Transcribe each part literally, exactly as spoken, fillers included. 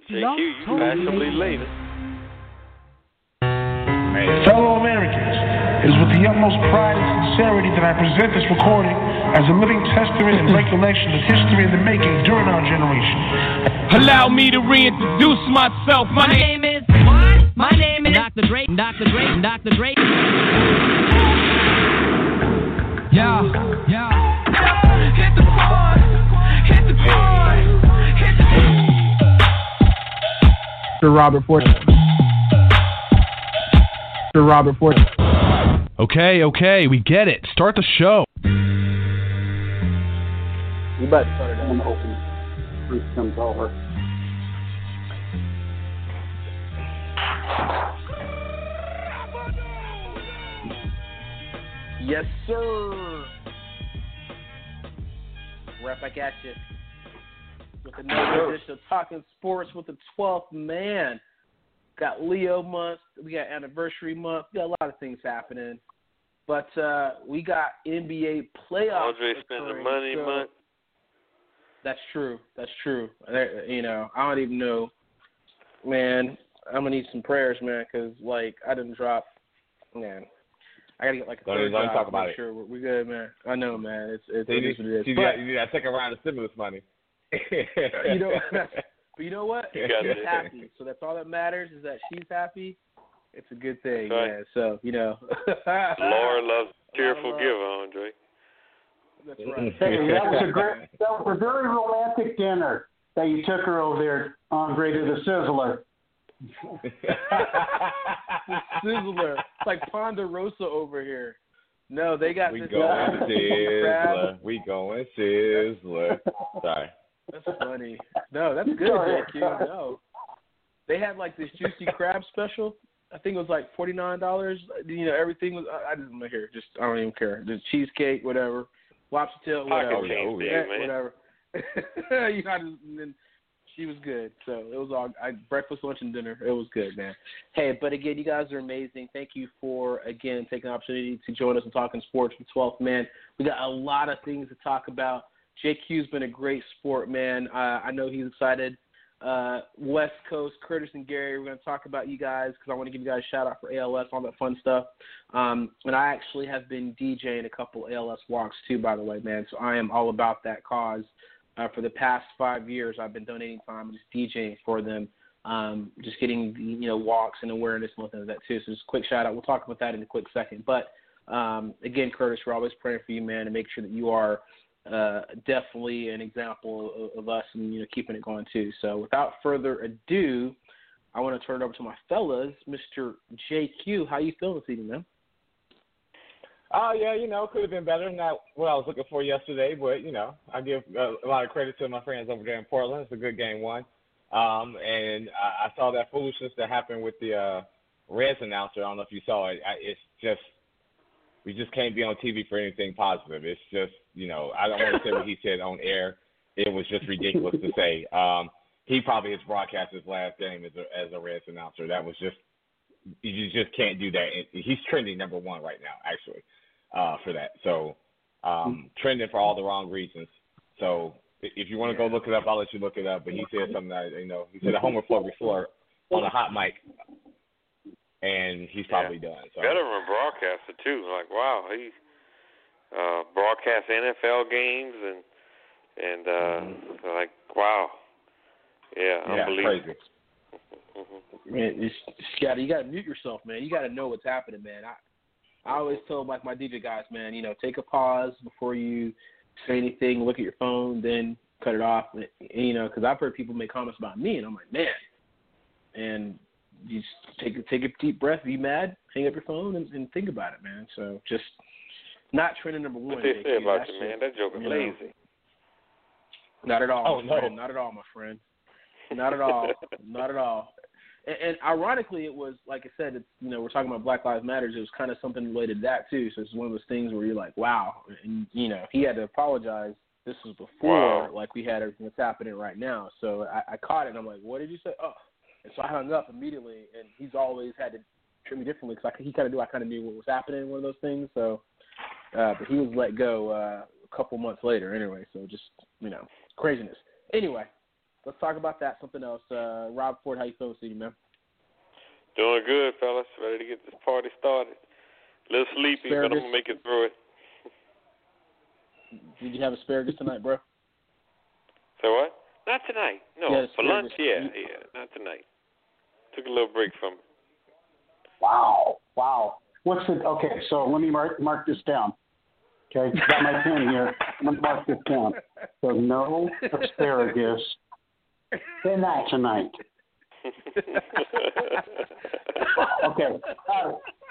J Q, you fashionably later. Fellow Americans, it is with the utmost pride and sincerity that I present this recording as a living testament and recollection of history in the making during our generation. Allow me to reintroduce myself. My, My name is what? My name is Doctor Dre. Doctor Dre. Doctor Dre. Yeah, yeah. Hit the pause. Hit the pause. Hit the pause. Mister Robert Ford. Mister Robert Ford. Okay, okay, we get it. Start the show. You better start it on open. Bruce comes over. Yes, sir. Right back at you with another edition of Talking Sports with the twelfth man. Got Leo month, we got anniversary month, we got a lot of things happening. But uh, we got N B A playoffs. Andre spending money so month. That's true. That's true. You know, I don't even know, man. I'm gonna need some prayers, man, because like I didn't drop, man. I gotta get like a don't third don't job. talk about Make it. sure we're, we're good, man. I know, man. It's it's so you, it is what it is. You, But, got, you got second round of stimulus money. you know, but you know what? You got She's it. happy, so that's all that matters. Is that she's happy. It's a good thing, Right. man. So you know, The Lord loves a cheerful love. giver, Andre. That's right. Hey, that was a great, that was a very romantic dinner that you took her over there, Andre, to the Sizzler. The Sizzler, it's like Ponderosa over here. No, they got we this going uh, Sizzler. We going Sizzler. Sorry. That's funny. No, that's good, J Q. No, they had like this juicy crab special. I think it was like forty nine dollars. You know, everything was. I, I didn't care. Just I don't even care. Just cheesecake, whatever, lobster tail, whatever, Pocket change, yeah, man. whatever. you know, I just, and then she was good. So it was all I, breakfast, lunch, and dinner. It was good, man. Hey, but again, you guys are amazing. Thank you for again taking the opportunity to join us and talking sports with twelfth man. We got a lot of things to talk about. J Q's been a great sport, man. Uh, I know he's excited. Uh, West Coast, Curtis and Gary, we're going to talk about you guys because I want to give you guys a shout-out for A L S, all that fun stuff. Um, and I actually have been DJing a couple A L S walks too, by the way, man. So I am all about that cause. Uh, for the past five years, I've been donating time just DJing for them, um, just getting, you know, walks and awareness and things like that too. So just a quick shout-out. We'll talk about that in a quick second. But, um, again, Curtis, we're always praying for you, man, and make sure that you are – Uh, definitely an example of, of us and, you know, keeping it going too. So without further ado, I want to turn it over to my fellas. Mister J Q, how you feeling this evening, man? Oh, yeah, you know, could have been better. Not what I was looking for yesterday, but, you know, I give a, a lot of credit to my friends over there in Portland. It's a good game one. Um, and I, I saw that foolishness that happened with the uh, Reds announcer. I don't know if you saw it. I, it's just, we just can't be on T V for anything positive. It's just, you know, I don't want to say what he said on air. It was just ridiculous to say. Um, he probably has broadcast his last game as a, as a Reds announcer. That was just, you just can't do that. He's trending number one right now, actually, uh, for that. So um, trending for all the wrong reasons. So if you want to go look it up, I'll let you look it up. But he said something that, you know, he said a homer flow before on a hot mic. And he's probably yeah. done. So. Veteran broadcaster too. Like wow, he uh, broadcast N F L games and and uh, mm-hmm. like wow, yeah, yeah unbelievable. Crazy. Man, you got you got to mute yourself, man. You got to know what's happening, man. I I always tell like my D J guys, man, you know, take a pause before you say anything. Look at your phone, then cut it off. And, you know, because I've heard people make comments about me, and I'm like, man, and you just take a, take a deep breath, be mad, hang up your phone, and, and think about it, man. So just not trending number one. What they say about That's you, man? just, That joke is you know, lazy. Not at all, oh, my friend. no. Not at all, my friend. Not at all. Not at all. And, and ironically, it was, like I said, it's, you know, we're talking about Black Lives Matter. It was kind of something related to that, too. So it's one of those things where you're like, wow. And, you know, he had to apologize. This was before, wow. like, we had everything that's happening right now. So I, I caught it, and I'm like, what did you say? Oh. And so I hung up immediately, and he's always had to treat me differently because he kind of knew I kind of knew what was happening, one of those things. So, uh, but he was let go uh, a couple months later anyway. So just, you know, craziness. Anyway, let's talk about that. Something else. Uh, Rob Ford, how you feeling, C D, man? Doing good, fellas. Ready to get this party started. A little sleepy, Asparagus. but I'm going to make it through it. Did you have asparagus tonight, bro? So what? Not tonight. No, Yeah, for lunch, asparagus. yeah, yeah, not tonight. Took a little break from it. Wow, wow. What's the okay? So let me mark mark this down. Okay, got my pen here. I'm gonna mark this down. So no asparagus tonight. Tonight. Okay. Uh,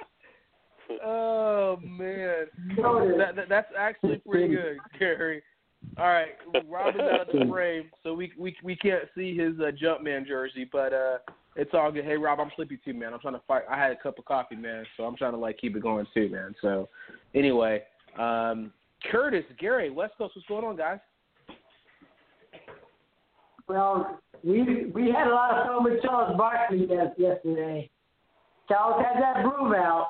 Oh man, that, that, that's actually pretty good, Gary. All right, Robin's out of the frame, so we we we can't see his uh, Jumpman jersey, but uh, it's all good. Hey, Rob, I'm sleepy too, man. I'm trying to fight. I had a cup of coffee, man, so I'm trying to like keep it going too, man. So anyway, um, Curtis, Gary, West Coast, what's going on, guys? Well, we we had a lot of fun with Charles Barkley yes, yesterday. Charles had that broom out.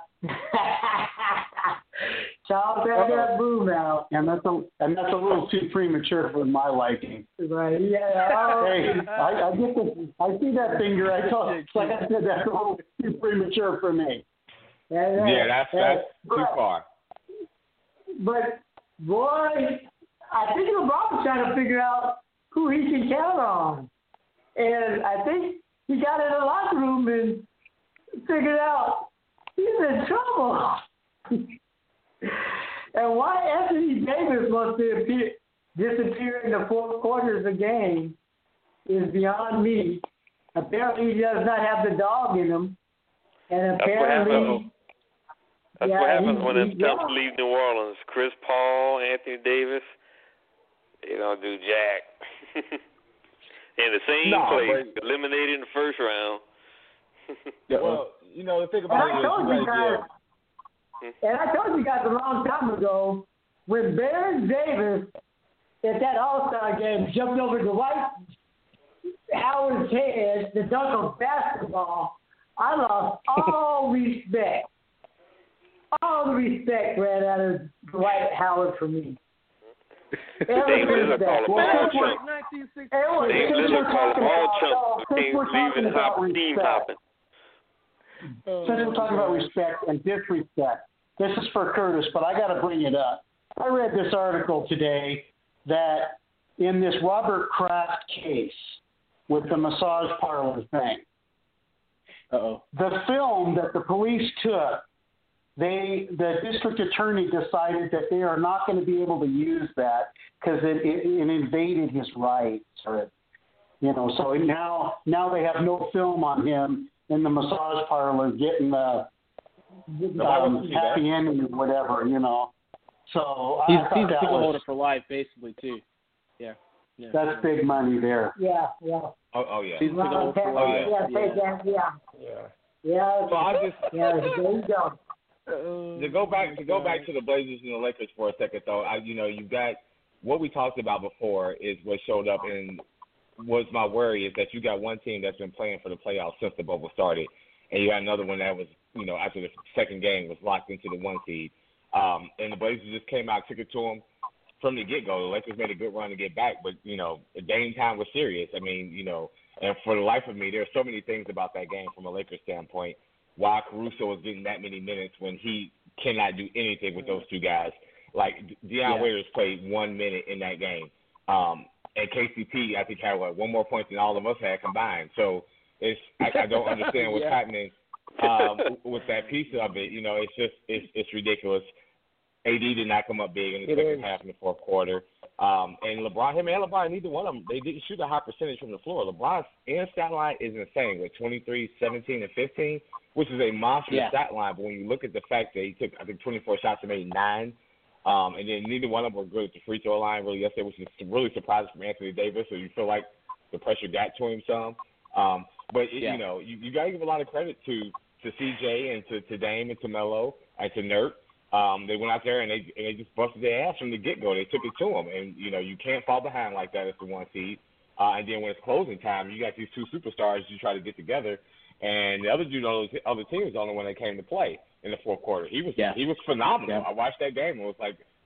Charles had that broom out. and that's a and that's a little too premature for my liking. Right? Yeah. Oh, Hey, I, I get the I see that finger. I told like I said that's a little too premature for me. and, uh, Yeah, that's that's but, too far. But boy, I think LeBron was trying to figure out who he can count on, and I think he got in the locker room and figured out he's in trouble. And why Anthony Davis wants to appear, disappear in the fourth quarters of the game is beyond me. Apparently, he does not have the dog in him, and That's what apparently, happens. That's yeah, what happens he- when them he- chumps yeah. leave New Orleans. Chris Paul, Anthony Davis, they don't do jack. In the same No, place, but- eliminated in the first round. Well, you know, the thing And about I it is told you you gotta guys, give. and I told you guys a long time ago, when Baron Davis at that All-Star game jumped over Dwight Howard's head to dunk of basketball, I lost all respect. All the respect ran out of Dwight Howard for me. Ever Dame since Lillard that. called them Well, all that's what- chumps. nineteen sixty. It was- Dame since Lillard we're called them talking all about- chumps. since Came we're talking leaving about hop, team respect. hopping. Since we're talking about respect and disrespect, this is for Curtis, but I got to bring it up. I read this article today that in this Robert Kraft case with the massage parlor thing, Uh-oh. the film that the police took, they the district attorney decided that they are not going to be able to use that because it, it, it invaded his rights, or you know. So now now they have no film on him in the massage parlor getting the um, happy ending or whatever, you know. So He's, I thought he's a that ticket was, holder for life, basically, too. Yeah. yeah. that's big money there. Yeah, yeah. Oh, oh yeah. He's a ticket holder for Oh, life. yeah, yeah. take that, yeah. Yeah. Yeah, So I just yeah, there you go. to go back to go back to the Blazers and the Lakers for a second though. I you know you got what we talked about before is what showed up and was my worry is that you got one team that's been playing for the playoffs since the bubble started, and you got another one that was you know after the second game was locked into the one seed. Um, and the Blazers just came out, took it to them from the get-go. The Lakers made a good run to get back, but, you know, the Dame time was serious. I mean, you know, and for the life of me, there are so many things about that game from a Lakers standpoint. Why Caruso was getting that many minutes when he cannot do anything with those two guys. Like, Deion Yeah. Waiters played one minute in that game. Um, and K C P, I think, had, what, one more point than all of us had combined. So it's I, I don't understand what's Yeah. happening um, with that piece of it. You know, it's just it's, it's ridiculous. A D did not come up big in the It second is. half in the fourth quarter. Um, and LeBron, him and LeBron, neither one of them, they didn't shoot a high percentage from the floor. LeBron's in stat line is insane with twenty-three, seventeen, and fifteen, which is a monstrous Yeah. stat line. But when you look at the fact that he took, I think, twenty-four shots and made nine, um, and then neither one of them were good at the free throw line really yesterday, which is really surprising from Anthony Davis. So you feel like the pressure got to him some. Um, but, it, Yeah. you know, you, you got to give a lot of credit to, to C J and to, to Dame and to Melo and to Nurk. Um, they went out there and they and they just busted their ass from the get-go. They took it to them, and you know you can't fall behind like that as the one seed. Uh, and then when it's closing time, you got these two superstars you try to get together, and the other dude on the other team was the only one that came to play in the fourth quarter. He was Yeah. he was phenomenal. Yeah. I watched that game and was like,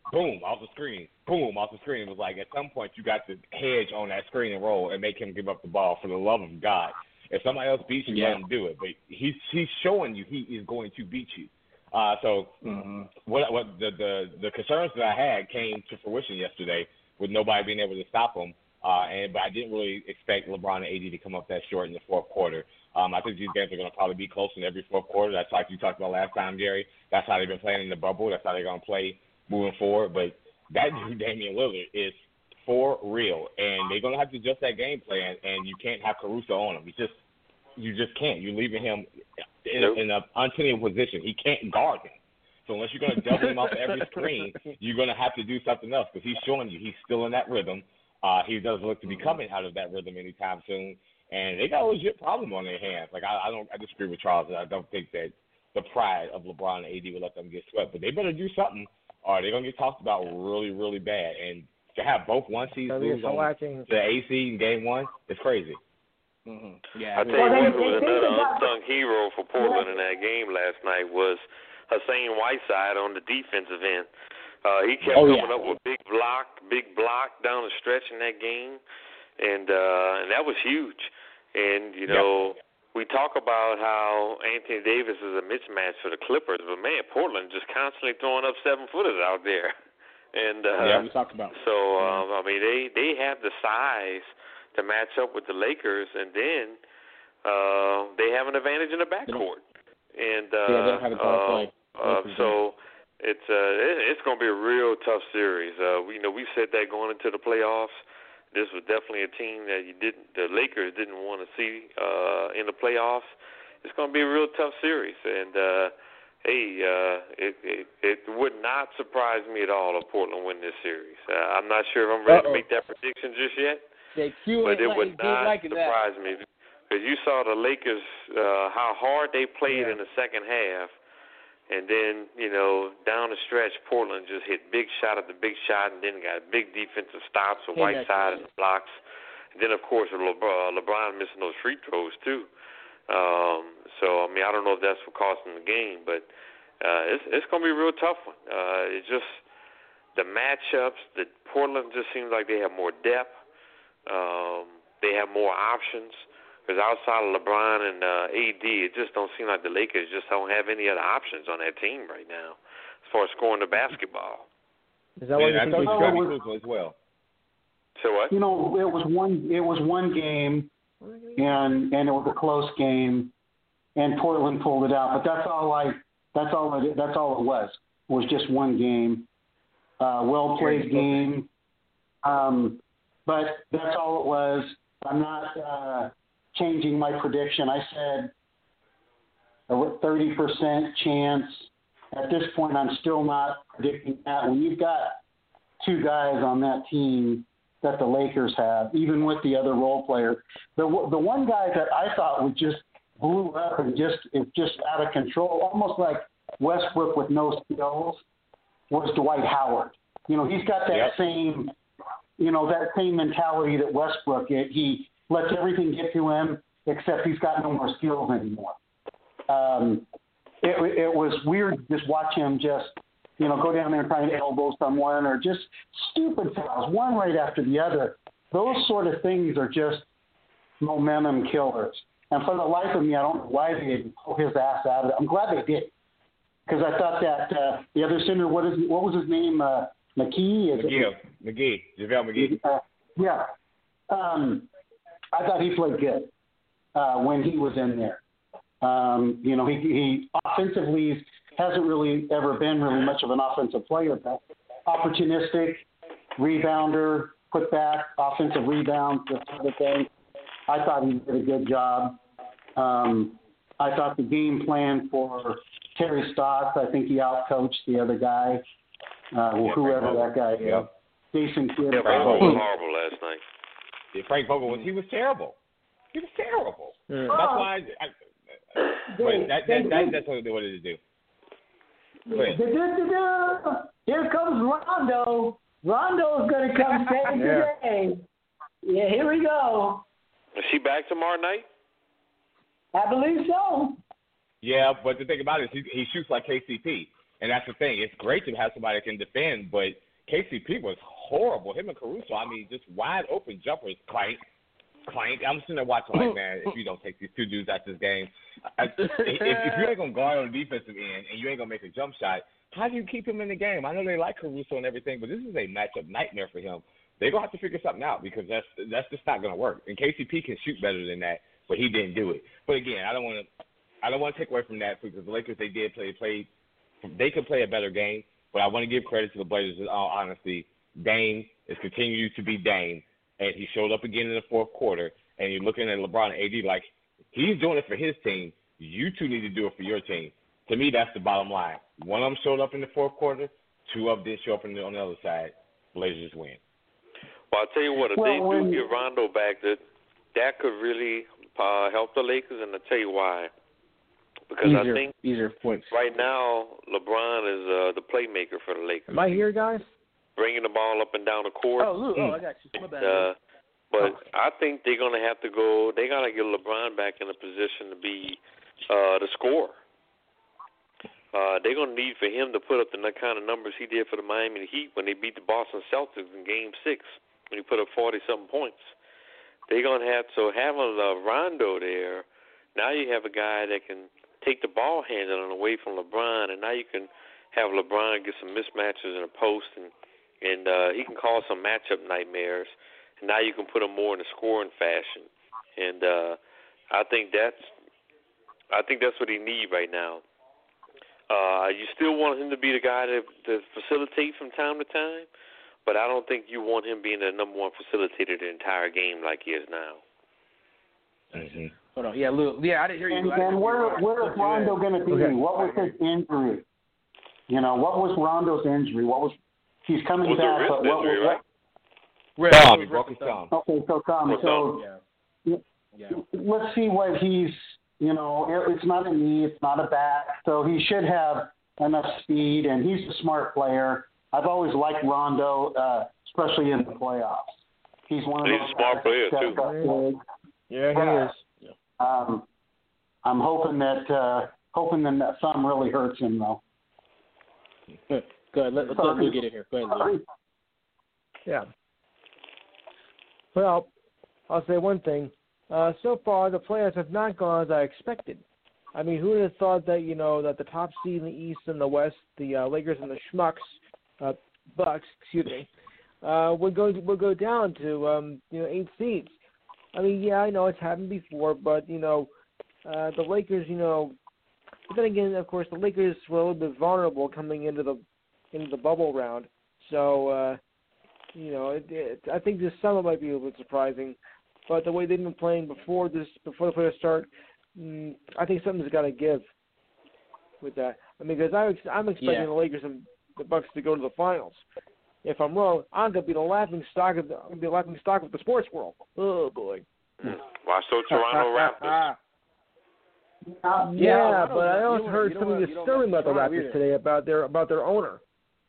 boom, off the screen, boom, off the screen. It was like at some point you got to hedge on that screen and roll and make him give up the ball for the love of God. If somebody else beats you, Yeah. let him do it. But he's he's showing you he is going to beat you. Uh, so Mm-hmm. what what the, the the concerns that I had came to fruition yesterday with nobody being able to stop him. Uh, and but I didn't really expect LeBron and A D to come up that short in the fourth quarter. Um, I think these games are going to probably be close in every fourth quarter. That's like you talked about last time, Gary. That's how they've been playing in the bubble. That's how they're going to play moving forward. But that dude, Damian Lillard, is for real, and they're going to have to adjust that game plan. And you can't have Caruso on him. You just you just can't. You're leaving him in, Nope. in an untenable position. He can't guard him. So unless you're going to double him off every screen, you're going to have to do something else because he's showing you he's still in that rhythm. Uh, he doesn't look to be coming out of that rhythm anytime soon, and they got a legit problem on their hands. Like I, I don't, I disagree with Charles. I don't think that the pride of LeBron and A D will let them get swept, but they better do something, or they're gonna get talked about really, really bad. And to have both one seeds lose on watching. the A seed in game one is crazy. Mm-hmm. Yeah, I tell you Well, what, they- who was they- another they got- unsung hero for Portland in that game last night was Hassan Whiteside on the defensive end. Uh, he kept Oh, coming yeah. up with big block, big block down the stretch in that game, and uh, and that was huge. And you know, we talk about how Anthony Davis is a mismatch for the Clippers, but man, Portland just constantly throwing up seven footers out there. And uh, yeah, we talked about. so um, I mean, they they have the size to match up with the Lakers, and then uh, they have an advantage in the backcourt. And uh, Yeah, they don't have a guard uh, play. uh, so it's uh, it, it's going to be a real tough series. Uh, we you know we said that going into the playoffs. This was definitely a team that you didn't, the Lakers didn't want to see uh, in the playoffs. It's going to be a real tough series, and uh, hey, uh, it, it it would not surprise me at all if Portland win this series. Uh, I'm not sure if I'm ready Uh-oh. to make that prediction just yet, They Q but ain't it like, would ain't not liking that. surprise me because you saw the Lakers uh, how hard they played Yeah. in the second half. And then, you know, down the stretch, Portland just hit big shot after big shot, and then got big defensive stops with Hey, Whiteside and blocks. And then, of course, LeBron, LeBron missing those free throws, too. Um, so, I mean, I don't know if that's what cost them the game, but uh, it's, it's going to be a real tough one. Uh, it's just the matchups, the Portland just seems like they have more depth. Um, they have more options. Because outside of LeBron and uh, A D, it just don't seem like the Lakers just don't have any other options on that team right now as far as scoring the basketball. Is that why you I think thought they you struggle? were Kuzma as well. So what? You know, it was one. It was one game, and and it was a close game, and Portland pulled it out. But that's all I. That's all. It, that's all it was. It was just one game, uh, well played game. Um, but that's all it was. I'm not uh, changing my prediction. I said a thirty percent chance. At this point, I'm still not predicting that. When you've got two guys on that team that the Lakers have, even with the other role player, the the one guy that I thought would just blew up and just is just out of control, almost like Westbrook with no skills, was Dwight Howard. You know, he's got that Yep. same, you know, that same mentality that Westbrook. It, he lets everything get to him, except he's got no more skills anymore. Um, it, it was weird to just watch him just, you know, go down there and try and elbow someone, or just stupid fouls, one right after the other. Those sort of things are just momentum killers. And for the life of me, I don't know why they didn't pull his ass out of it. I'm glad they did, because I thought that uh, the other center, what is what was his name? Uh, McKee? Is McGee, McGee, JaVale McGee. Uh, yeah. Um, I thought he played good uh, when he was in there. Um, you know, he, he offensively hasn't really ever been really much of an offensive player, but opportunistic, rebounder, put back, offensive rebound, this sort of thing. I thought he did a good job. Um, I thought the game plan for Terry Stotts, I think he outcoached the other guy, uh, Yeah, whoever Frank that guy is. Yep. Jason Kidd. Yeah, Frank Vogel was horrible last night. Yeah, Frank Vogel was he was terrible. He was terrible. Yeah. That's why. I, I, but that, that, that, that's what they wanted to do. Go ahead. Da-da-da-da. Here comes Rondo. Rondo's going to come save Yeah. the day. Yeah, here we go. Is she back tomorrow night? I believe so. Yeah, but the thing about it is he, he shoots like K C P. And that's the thing. It's great to have somebody that can defend, but K C P was horrible. Him and Caruso, I mean, just wide open jumpers, clank, clank. I'm sitting there watching like, man, if you don't take these two dudes out this game, I, if, if you ain't going to guard on the defensive end and you ain't going to make a jump shot, how do you keep him in the game? I know they like Caruso and everything, but this is a matchup nightmare for him. They're going to have to figure something out because that's that's just not going to work. And K C P can shoot better than that, but he didn't do it. But again, I don't want to I don't want to take away from that because the Lakers, they did play, played, they could play a better game, but I want to give credit to the Blazers in all honesty. Dame is continuing to be Dame, and he showed up again in the fourth quarter, and you're looking at LeBron and A D like he's doing it for his team. You two need to do it for your team. To me, that's the bottom line. One of them showed up in the fourth quarter. Two of them didn't show up in the, on the other side. Blazers win. Well, I'll tell you what, if Well, they when- do get Rondo back, that that could really uh, help the Lakers, and I'll tell you why. Because easier, I think easier points. right now LeBron is uh, the playmaker for the Lakers. Am I here, guys? Bringing the ball up and down the court. Oh, Lou. Oh, I got you. My bad. Uh, but I think they're going to have to go – they got to get LeBron back in a position to be uh, the scorer. Uh, they're going to need for him to put up the kind of numbers he did for the Miami Heat when they beat the Boston Celtics in Game six, when he put up forty-something points. They're going to have – so having uh, Rondo there, now you have a guy that can take the ball handling away from LeBron, and now you can have LeBron get some mismatches in a post, and, and uh, he can cause some matchup nightmares, and now you can put him more in a scoring fashion. And uh, I think that's I think that's what he needs right now. Uh, you still want him to be the guy to, to facilitate from time to time, but I don't think you want him being the number one facilitator the entire game like he is now. Mm-hmm. Hold on. Yeah, Lou. Yeah, I didn't hear you. And, I didn't and hear where you. where is Rondo going to be? Okay. What was his injury? You know, what was Rondo's injury? What was he's coming Was it a back? wrist But what injury, was right? Right. Thumb, he broke his thumb. Okay, so Tom, so Yeah. Yeah. let's see what he's. You know, it, it's not a knee, it's not a back, so he should have enough speed, and he's a smart player. I've always liked Rondo, uh, especially in the playoffs. He's one of He's those a smart guys player, that too. steps up big. Yeah, Yeah. he is. Um, I'm hoping that uh, hoping that that thumb really hurts him though. Good. Go ahead. Let, let's let Lou get in here. Go ahead, Lou. Yeah. Well, I'll say one thing. Uh, so far, the playoffs have not gone as I expected. I mean, who would have thought that, you know, that the top seed in the East and the West, the uh, Lakers and the Schmucks, uh, Bucks, excuse me, uh, would go would go down to, um, you know, eight seeds. I mean, yeah, I know it's happened before, but, you know, uh, the Lakers, you know, but then again, of course, the Lakers were a little bit vulnerable coming into the into the bubble round. So, uh, you know, it, it, I think this summer might be a little bit surprising. But the way they've been playing before this, before the playoffs start, mm, I think something's got to give with that. I mean, because I, I'm expecting Yeah. the Lakers and the Bucks to go to the finals. If I'm wrong, I'm gonna be the laughing stock of the, I'm gonna be the laughing stock of the sports world. Oh boy. Why so Toronto Raptors? Uh, Yeah, I don't but I know. also You heard don't- something you don't- disturbing about the you don't Raptors either. today about their about their owner.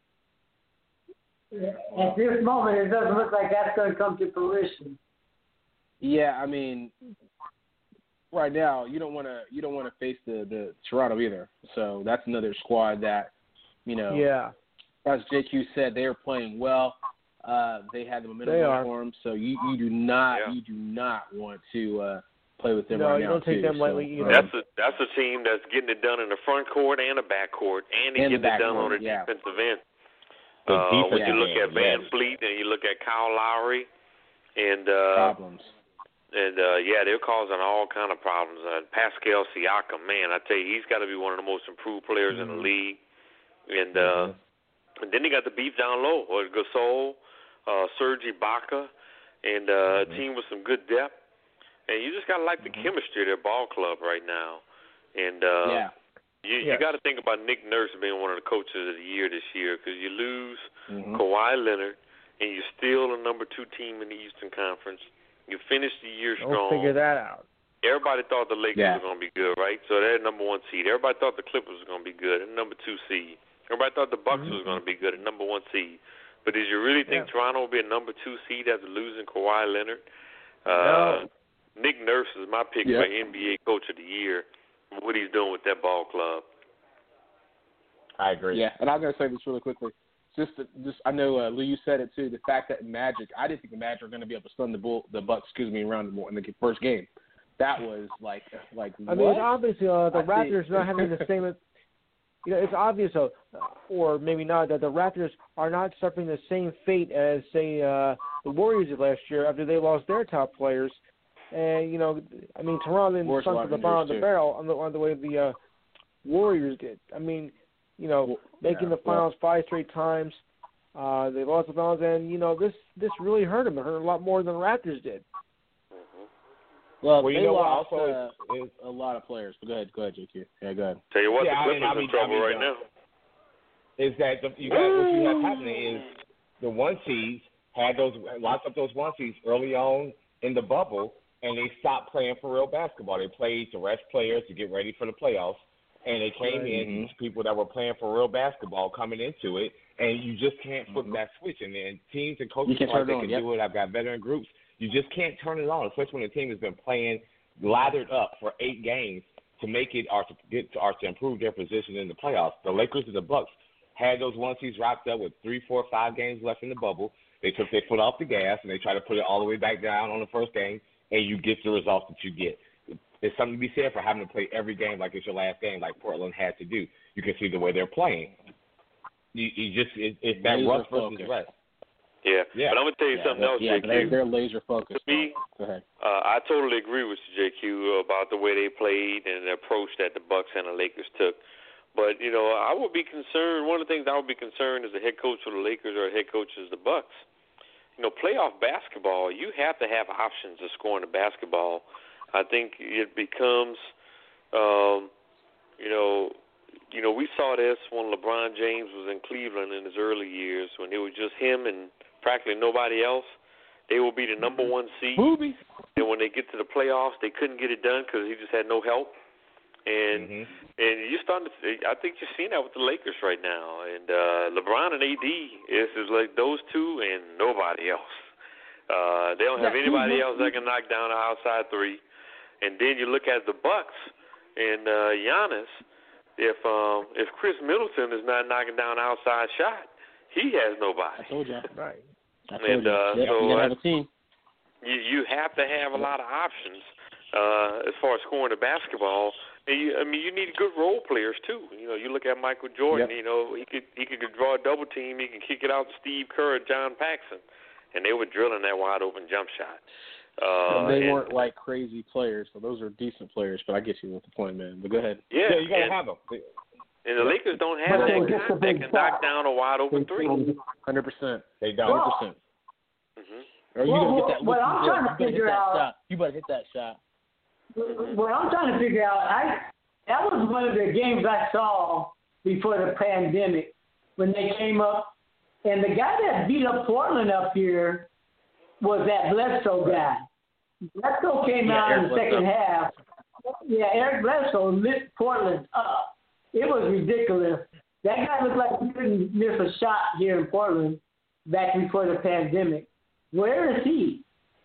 At this moment, it doesn't look like that's going to come to fruition. Yeah, I mean, right now you don't want to you don't want to face the the Toronto either. So that's another squad that, you know, Yeah. as J Q said, they are playing well. Uh, they had the momentum They going are. for them. So you, you do not Yeah. you do not want to uh, play with them No, right you now. don't take too. them lightly so, either. um, That's a that's a team that's getting it done in the front court and the back court, and they And the getting it done backcourt, on the yeah. defensive end. The Uh, when you defensive look end, at Van yes. Fleet and you look at Kyle Lowry, and uh, problems. and uh, yeah, they're causing all kind of problems. Uh, Pascal Siakam, man, I tell you, he's got to be one of the most improved players in the league. And uh, and then they got the beef down low, or Gasol, uh, Serge Ibaka, and uh, a team with some good depth. And you just got to like the chemistry of their ball club right now. And uh, yeah. you, Yes. you got to think about Nick Nurse being one of the coaches of the year this year, because you lose Mhm. Kawhi Leonard, and you're still the number two team in the Eastern Conference. You finished the year Don't strong. figure that out. Everybody thought the Lakers Yeah. were going to be good, right? So they're number one seed. Everybody thought the Clippers were going to be good, and number two seed. Everybody thought the Bucks was going to be good, and number one seed. But did you really think Yeah. Toronto would be a number two seed after losing Kawhi Leonard? Uh, No. Nick Nurse is my pick Yeah. for N B A Coach of the Year. What he's doing with that ball club. I agree. Yeah, and I'm going to say this really quickly. Just, to, just I know uh, Lou, you said it too. The fact that Magic, I didn't think the Magic were going to be able to stun the Bull, the Bucks, excuse me, around in the first game. That was like, like. I what? mean, it's obvious uh, the I Raptors think. not having the same. You know, it's obvious, uh, or maybe not, that the Raptors are not suffering the same fate as, say, uh, the Warriors did last year after they lost their top players. And you know, I mean, Toronto didn't sunk to the bottom of the barrel on the on the way the uh, Warriors did. I mean, you know, well, making yeah, the finals well, five straight times. Uh, they lost the finals, and you know, this this really hurt them. It hurt a lot more than the Raptors did. Well, well they you know lost what? Also, uh, is, a lot of players. But go ahead, go ahead, J Q. Yeah, go ahead. Tell you what, yeah, the Clippers I mean, in trouble I mean, right uh, now. Is that the, you got what you have happening is the one seeds had those lots of those one seeds early on in the bubble, and they stopped playing for real basketball. They played to rest players to get ready for the playoffs, and they came right. in mm-hmm. people that were playing for real basketball coming into it, and you just can't flip mm-hmm. that switch. And then teams and coaches like they on, can yep. do it. I've got veteran groups. You just can't turn it on, especially when the team has been playing lathered up for eight games to make it or to get or to improve their position in the playoffs. The Lakers and the Bucks had those one seeds wrapped up with three, four, five games left in the bubble. They took their foot off the gas and they tried to put it all the way back down on the first game, and you get the results that you get. There's something to be said for having to play every game like it's your last game, like Portland had to do. You can see the way they're playing. You, you just it, it's that rust versus rest. Yeah. yeah, but I'm gonna tell you yeah, something but, else, yeah, J Q. They're, they're laser focused. To me, go ahead. Uh, I totally agree with you, J Q, about the way they played and the approach that the Bucks and the Lakers took. But you know, I would be concerned. One of the things I would be concerned as a head coach for the Lakers or a head coach as the Bucks. You know, playoff basketball, you have to have options of scoring the basketball. I think it becomes, um, you know. You know, we saw this when LeBron James was in Cleveland in his early years when it was just him and practically nobody else. They will be the number one seed. Boobies. And when they get to the playoffs, they couldn't get it done because he just had no help. And mm-hmm. and you're starting to see, I think you're seeing that with the Lakers right now. And uh, LeBron and A D is, is like those two and nobody else. Uh, they don't have anybody else that can knock down an outside three. And then you look at the Bucks and uh, Giannis. If um, if Chris Middleton is not knocking down an outside shot, he has nobody. I told you. Right. I told and, you. Uh, yep, so you gotta have a team. You, you have to have a lot of options uh, as far as scoring the basketball. And you, I mean, you need good role players too. You know, you look at Michael Jordan. Yep. You know, he could he could draw a double team. He can kick it out to Steve Kerr or John Paxson, and they were drilling that wide open jump shot. Uh, they and, weren't like crazy players, so those are decent players. But I get you with the point, man. But go ahead. Yeah, yeah you gotta and, have them. And the Lakers don't have But that they guy that can knock down a wide open three. Hundred percent. They don't. Hundred percent. Mm-hmm. Or you Well, gonna get that? what look, I'm you trying to better hit figure that out- shot. You better hit that shot. What I'm trying to figure out, I that was one of the games I saw before the pandemic when they came up, and the guy that beat up Portland up here was that Bledsoe guy. Bledsoe came Yeah, out in Eric the second Bledsoe. half. Yeah, Eric Bledsoe lit Portland up. It was ridiculous. That guy looked like he couldn't miss a shot here in Portland back before the pandemic. Where is he?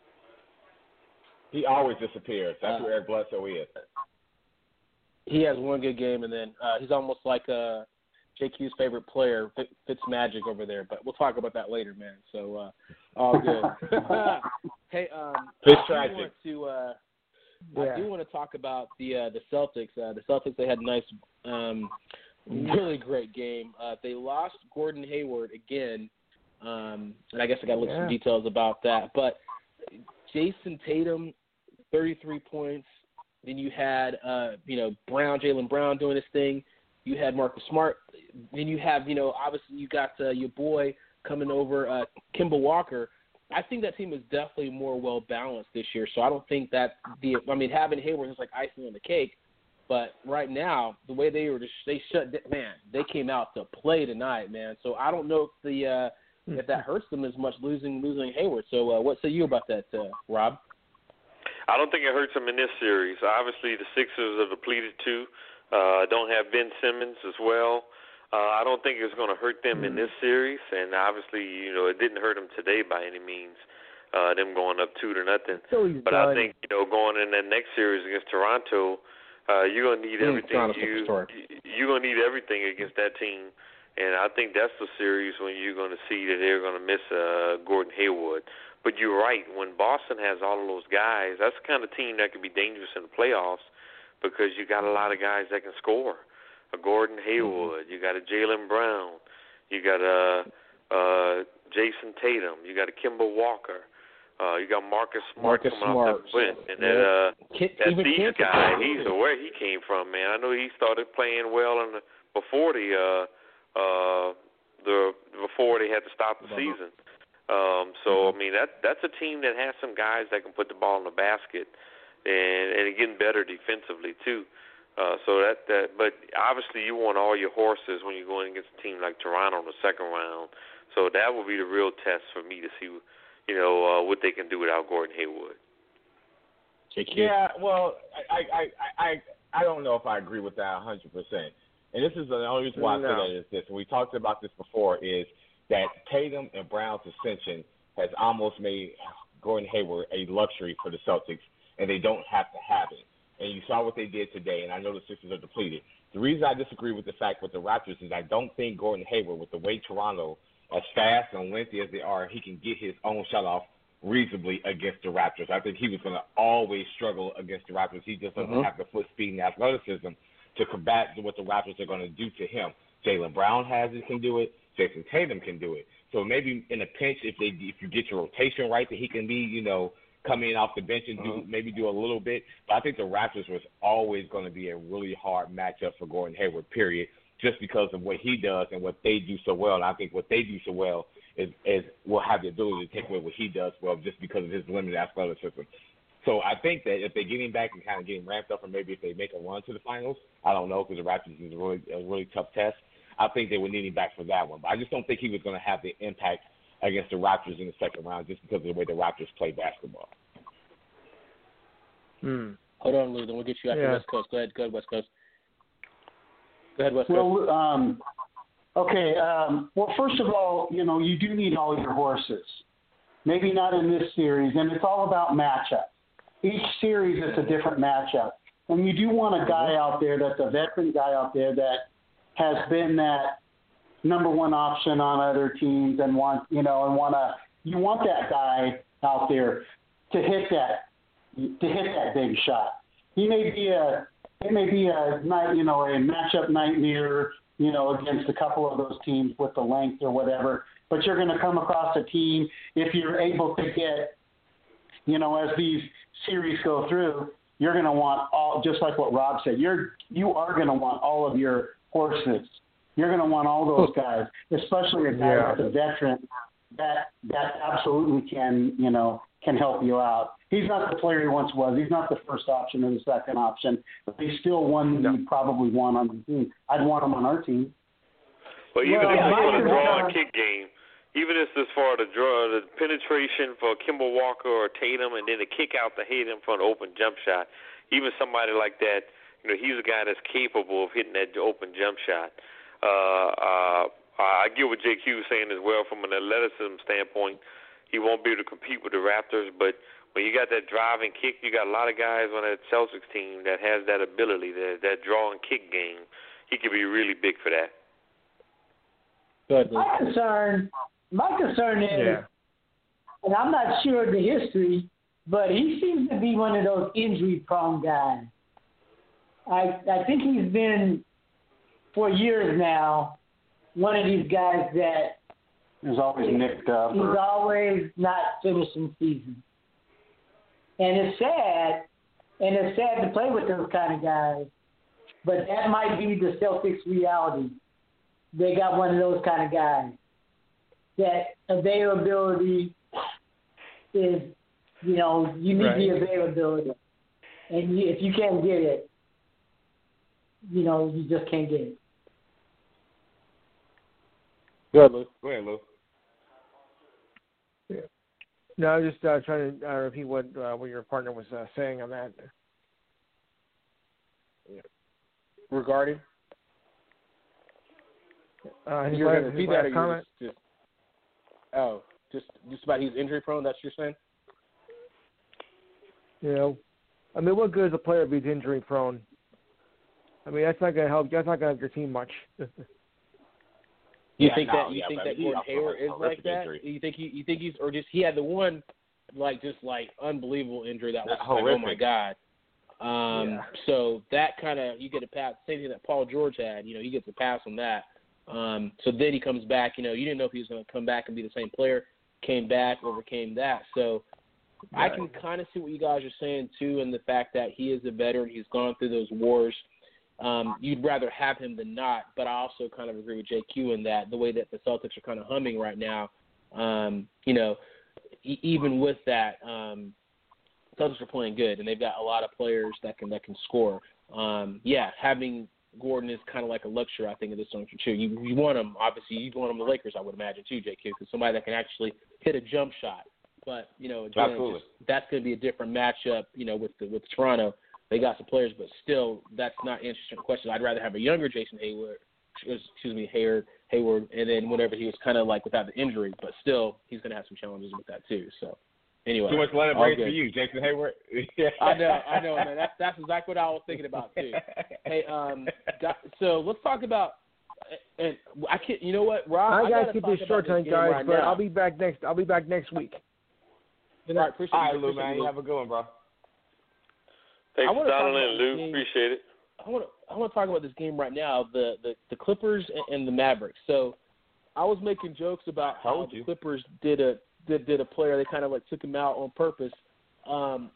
He always disappears. That's Uh, where Eric Bledsoe is. He has one good game, and then uh, he's almost like uh, J Q's favorite player, Fitz Fitzmagic over there. But we'll talk about that later, man. So uh, all good. Hey, um, Fitz I do tragic. want to. Uh, Yeah. I do want to talk about the uh, the Celtics. Uh, the Celtics, they had a nice, um, really great game. Uh, they lost Gordon Hayward again, um, and I guess I got to look at Yeah. some details about that. But Jason Tatum, thirty-three points. Then you had, uh, you know, Brown, Jaylen Brown doing his thing. You had Marcus Smart. Then you have, you know, obviously you got uh, your boy coming over, uh, Kemba Walker. I think that team is definitely more well balanced this year. So I don't think that the I mean having Hayward is like icing on the cake. But right now, the way they were just they shut man, they came out to play tonight, man. So I don't know if the uh, if that hurts them as much losing losing Hayward. So uh, what say you about that, uh, Rob? I don't think it hurts them in this series. Obviously, the Sixers are depleted too. Uh, don't have Ben Simmons as well. Uh, I don't think it's going to hurt them in this series, and obviously, you know, it didn't hurt them today by any means. Uh, them going up two to nothing. So he's but done. I think, you know, going in that next series against Toronto, Uh, you're gonna need everything. Mm, you you're gonna need everything against that team, and I think that's the series when you're gonna see that they're gonna miss uh, Gordon Hayward. But you're right. When Boston has all of those guys, that's the kind of team that can be dangerous in the playoffs because you got a lot of guys that can score. A Gordon Hayward, mm-hmm. you got a Jaylen Brown, you got a uh, Jason Tatum, you got a Kemba Walker. Uh, you got Marcus Smart Marcus coming Smart. off the bench, and yeah. that uh, Kid, that even Thief Kid guy, he's where he came from, man. I know he started playing well in the, before the uh, uh, the before they had to stop the uh-huh. season. Um, so I mean that that's a team that has some guys that can put the ball in the basket, and and getting better defensively too. Uh, so that that, but obviously you want all your horses when you're going against a team like Toronto in the second round. So that will be the real test for me to see. You know, uh, what they can do without Gordon Hayward. Yeah, well, I, I, I, I, I don't know if I agree with that one hundred percent. And this is the only reason why no. I say that is this. And we talked about this before, is that Tatum and Brown's ascension has almost made Gordon Hayward a luxury for the Celtics, and they don't have to have it. And you saw what they did today, and I know the Sixers are depleted. The reason I disagree with the fact with the Raptors is I don't think Gordon Hayward, with the way Toronto – as fast and lengthy as they are, he can get his own shot off reasonably against the Raptors. I think he was going to always struggle against the Raptors. He just doesn't mm-hmm. have the foot speed and athleticism to combat what the Raptors are going to do to him. Jaylen Brown has it, can do it. Jason Tatum can do it. So maybe in a pinch, if they if you get your rotation right, that he can be, you know, come in off the bench and do mm-hmm. maybe do a little bit. But I think the Raptors was always going to be a really hard matchup for Gordon Hayward, period. Just because of what he does and what they do so well. And I think what they do so well is, is will have the ability to take away what he does well just because of his limited athleticism. So I think that if they get him back and kind of get him ramped up, or maybe if they make a run to the finals, I don't know, because the Raptors is a really, a really tough test, I think they would need him back for that one. But I just don't think he was going to have the impact against the Raptors in the second round just because of the way the Raptors play basketball. Hmm. Hold on, Lou. Then we'll get you after yeah. West Coast. Go ahead, go ahead, West Coast. Go ahead, West well, Coast. Um, okay. Um, well, first of all, you know, you do need all your horses. Maybe not in this series, and it's all about matchup. Each series is a different matchup. And you do want a guy out there that's a veteran guy out there that has been that number one option on other teams and want, you know, and want to, you want that guy out there to hit that, to hit that big shot. He may be a, it may be a night, you know, a matchup nightmare, you know, against a couple of those teams with the length or whatever. But you're going to come across a team if you're able to get, you know, as these series go through, you're going to want all, just like what Rob said, you're you are going to want all of your horses. You're going to want all those guys, especially a guy yeah. that's a veteran that that absolutely can, you know, can help you out. He's not the player he once was. He's not the first option or the second option, but he's still one that you probably want on the team. I'd want him on our team. Well, even well, if it's for the concern, draw and kick game, even if it's for the draw, the penetration for Kemba Walker or Tatum, and then the kick out to hit him for an open jump shot, even somebody like that, you know, he's a guy that's capable of hitting that open jump shot. Uh, uh, I get what J Q is saying as well from an athleticism standpoint. He won't be able to compete with the Raptors, but when you got that drive and kick, you got a lot of guys on that Celtics team that has that ability, that, that draw and kick game. He could be really big for that. Good. My concern, my concern is, yeah. and I'm not sure of the history, but he seems to be one of those injury-prone guys. I I think he's been, for years now, one of these guys that He's always nicked up. He's always not finishing season. And it's sad, and it's sad to play with those kind of guys, but that might be the Celtics' reality. They got one of those kind of guys. That availability is, you know, you need right. the availability. And you, if you can't get it, you know, you just can't get it. Go ahead, Lou. Go ahead, Lou. Yeah. No, I was just uh, trying to uh, repeat what uh, what your partner was uh, saying on that. Yeah. Regarding? Uh, his You're last, going to his repeat last that or comment? Just, just, oh, just, just about he's injury prone, that's what you're saying? You know, I mean, what good is a player if he's injury prone? I mean, that's not going to help. That's not going to help your team much. You Yeah, think no, that you yeah, think but that he Gordon also Hayward has is a like horrific that? injury. You think he you think he's or just he had the one like just like unbelievable injury that was That like, oh my horrific. god. Um Yeah. so that kind of you get a pass, same thing that Paul George had, you know, he gets a pass on that. Um so then he comes back, you know, you didn't know if he was going to come back and be the same player, came back, overcame that. So Right. I can kind of see what you guys are saying too, and the fact that he is a veteran, he's gone through those wars. Um, you'd rather have him than not, but I also kind of agree with J Q in that the way that the Celtics are kind of humming right now, um, you know, e- even with that, um, Celtics are playing good, and they've got a lot of players that can that can score. Um, yeah, having Gordon is kind of like a luxury, I think, at this juncture too. You you want him, obviously, you want him the Lakers, I would imagine too, J Q, because somebody that can actually hit a jump shot. But you know, again, Absolutely. just, that's going to be a different matchup, you know, with the, with Toronto. They got some players, but still, that's not an interesting question. I'd rather have a younger Jason Hayward, excuse me, Hayward, Hayward, and then whenever he was kind of like without the injury, but still, he's going to have some challenges with that too. So, anyway, Too much Leonard all Braid good. for you, Jason Hayward. I know, I know, man. That's that's exactly what I was thinking about too. Hey, um, got, so let's talk about. And I can't. You know what, Rob? I, I gotta gotta keep talk this about short this time, game guys. right but now. I'll be back next. I'll be back next week. All right, appreciate All right, you, Lou, appreciate man. you, You have a good one, bro. Thanks I for wanna talk dialing about in, this Lou. game. Appreciate it. I want to I want to talk about this game right now. The the, the Clippers and, and the Mavericks. So I was making jokes about how Told the you. Clippers did a did, did a player. They kind of like took him out on purpose. Um,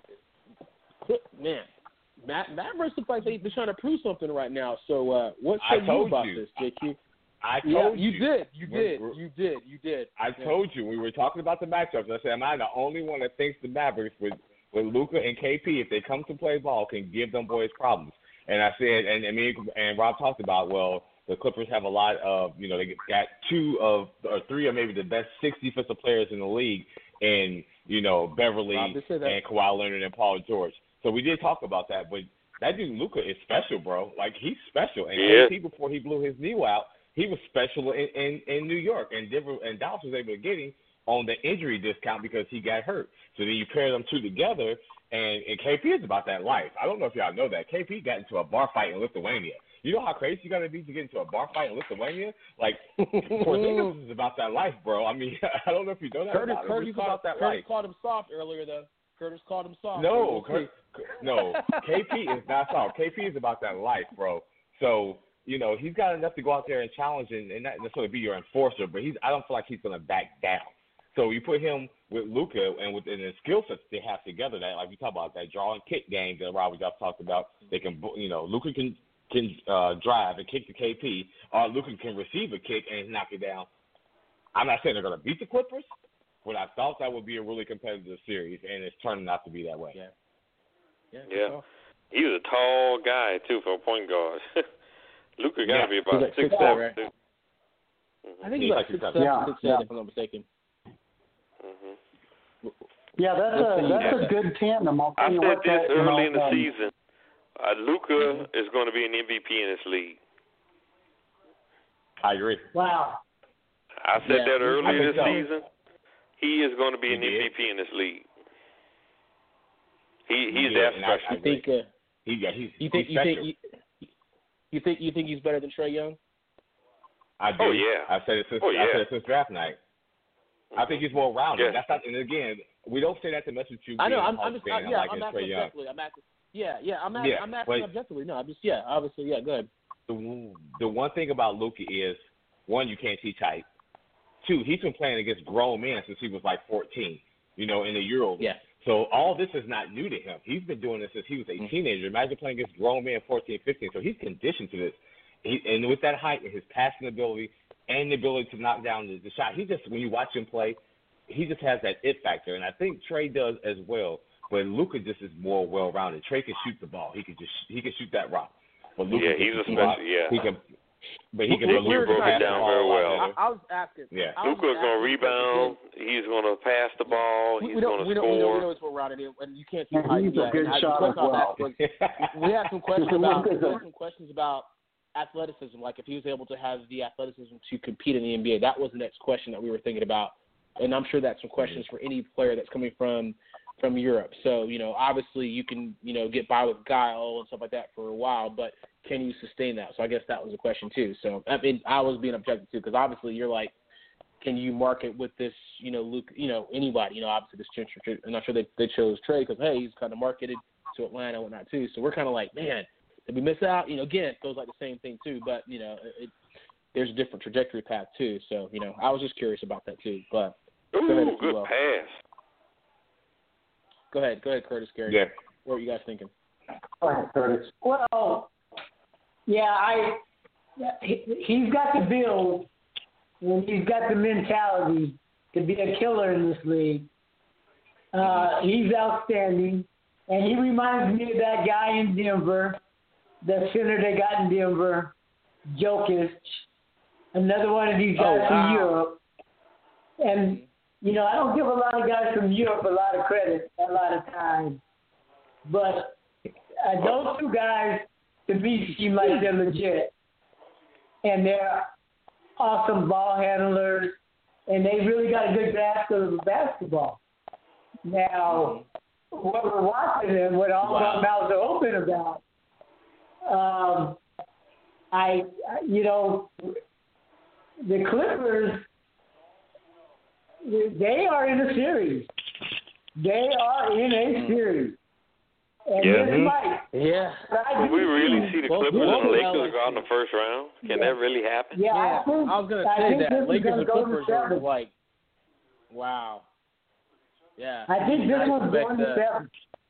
Clip, man, Ma- Mavericks look like they, they're trying to prove something right now. So uh, what I say you told about you. this, J Q? I Yeah, told you you. did. You We're- did. we're- You did. You did. I Yeah. told you. We were talking about the matchups. I said, am I the only one that thinks the Mavericks with, with Luka and K P, if they come to play ball, can give them boys problems? And I said, and, and me and Rob talked about, well, the Clippers have a lot of, you know, they got two of, or three of maybe the best six defensive players in the league in, you know, Beverly Rob did say that. and Kawhi Leonard and Paul George. So we did talk about that, but that dude Luka is special, bro. Like, he's special. And Yeah. K P, before he blew his knee out, he was special in, in, in New York, and Denver and Dallas was able to get him on the injury discount because he got hurt. So then you pair them two together, and, and K P is about that life. I don't know if y'all know that. K P got into a bar fight in Lithuania. You know how crazy you got to be to get into a bar fight in Lithuania? Like, Porzingis is about that life, bro. I mean, I don't know if you know that Curtis, about him. Curtis, He's called, about that Curtis life. called him soft earlier, though. Curtis called him soft. No, We'll see. Kurt, no. K P is not soft. K P is about that life, bro. So, you know, he's got enough to go out there and challenge and, and not necessarily be your enforcer, but he's I don't feel like he's going to back down. So you put him with Luka and with and the skill sets they have together, that like we talk about that draw and kick game that Rob just talked about. They can, you know, Luka can can uh, drive and kick to K P, or Luka can receive a kick and knock it down. I'm not saying they're going to beat the Clippers, but I thought that would be a really competitive series, and it's turning out to be that way. Yeah. Yeah. Yeah. He was a tall guy, too, for a point guard. Luka got to Yeah. be about He's like six six seven, right? too. I think He's he's like like six six seven, Yeah, six yeah. eight, if I'm not mistaken. Mm-hmm. Yeah, that's Let's a see. that's Yeah. a good tandem. I'll tell I you said what, this that, you early know, in the um, season. Uh, Luka is going to be an M V P in this league. I agree. Wow. I said Yeah, that I early think this so. season. He is going to be He an did. M V P in this league. He He he's did, that and I- special. I You think? Uh, He, yeah, he's, you think? he's You special. think? You, you think? You think he's better than Trae Young? I do. Oh, yeah. I said it since Oh, I yeah. said it since draft night. I think he's more rounded. Yeah. That's not, and again, we don't say that to mess with you. I know. being a I'm, I'm Hawks just. fan I, yeah. like I'm it's asking Trae Young. objectively. I'm asking. Yeah. Yeah. I'm asking. Yeah, I'm asking but- objectively. No. I'm just. Yeah. Obviously. Yeah. Go ahead. The, the one thing about Luka is, one, you can't teach height. Two, he's been playing against grown men since he was like fourteen, you know, in the Euro. Yeah. So all this is not new to him. He's been doing this since he was a Mm-hmm. teenager. Imagine playing against grown men, fourteen, fifteen. So he's conditioned to this. He, and with that height and his passing ability and the ability to knock down the, the shot, he just, when you watch him play, he just has that it factor. And I think Trae does as well. But Luka just is more well-rounded. Trae can shoot the ball. He can just he can shoot that rock. But Luka Yeah, can he's a shoot the ball. special- yeah. He can, but he can He- really he broke pass it the down ball very a lot well. I, better. I was asking. Yeah. I was Luka's going to asking rebound. He's going to pass the ball. We, He's we going don't. to We don't. We know. We know score. it's well rounded, and you can't see And height he's a yet. good And I- shot the as question I was well. asking was- we had some questions about. Luka's We a- had some questions about athleticism, like if he was able to have the athleticism to compete in the N B A. That was the next question that we were thinking about, and I'm sure that's some questions for any player that's coming from from Europe. So, you know, obviously you can, you know, get by with guile and stuff like that for a while, but can you sustain that? So I guess that was a question too. So, I mean, I was being objective too, because obviously you're like, can you market with this, you know, Luke, you know, anybody, you know, obviously this, and I'm sure they, they chose Trey because, hey, he's kind of marketed to Atlanta and whatnot too. So we're kind of like, man, did we miss out? You know, again, it goes like the same thing too, but, you know, it, there's a different trajectory path too. So, you know, I was just curious about that too. But Ooh, go ahead if good you will. pass. Go ahead. Go ahead, Curtis, Gary. Yeah. What were you guys thinking? Go ahead, Curtis. Well, yeah, I he, he's got the build and he's got the mentality to be a killer in this league. Uh, he's outstanding, and he reminds me of that guy in Denver, the center they got in Denver, Jokic, another one of these guys oh, wow. from Europe. And, you know, I don't give a lot of guys from Europe a lot of credit a lot of times. But uh, those two guys, to me, seem like they're legit. And they're awesome ball handlers, and they really got a good grasp of basketball. Now, what we're watching and what all wow. our mouths are open about, um, I, you know, the Clippers, they are in a series. They are in a series. And Yeah. this might. Yeah. Will we really see the Both- Clippers both and the of Lakers L A go out in the first round? Can Yeah. that really happen? Yeah, Yeah, I, think, I was gonna I say think that this is Lakers gonna and go to Clippers are seven. like, wow. Yeah. I think this I one's expect going to that. seven.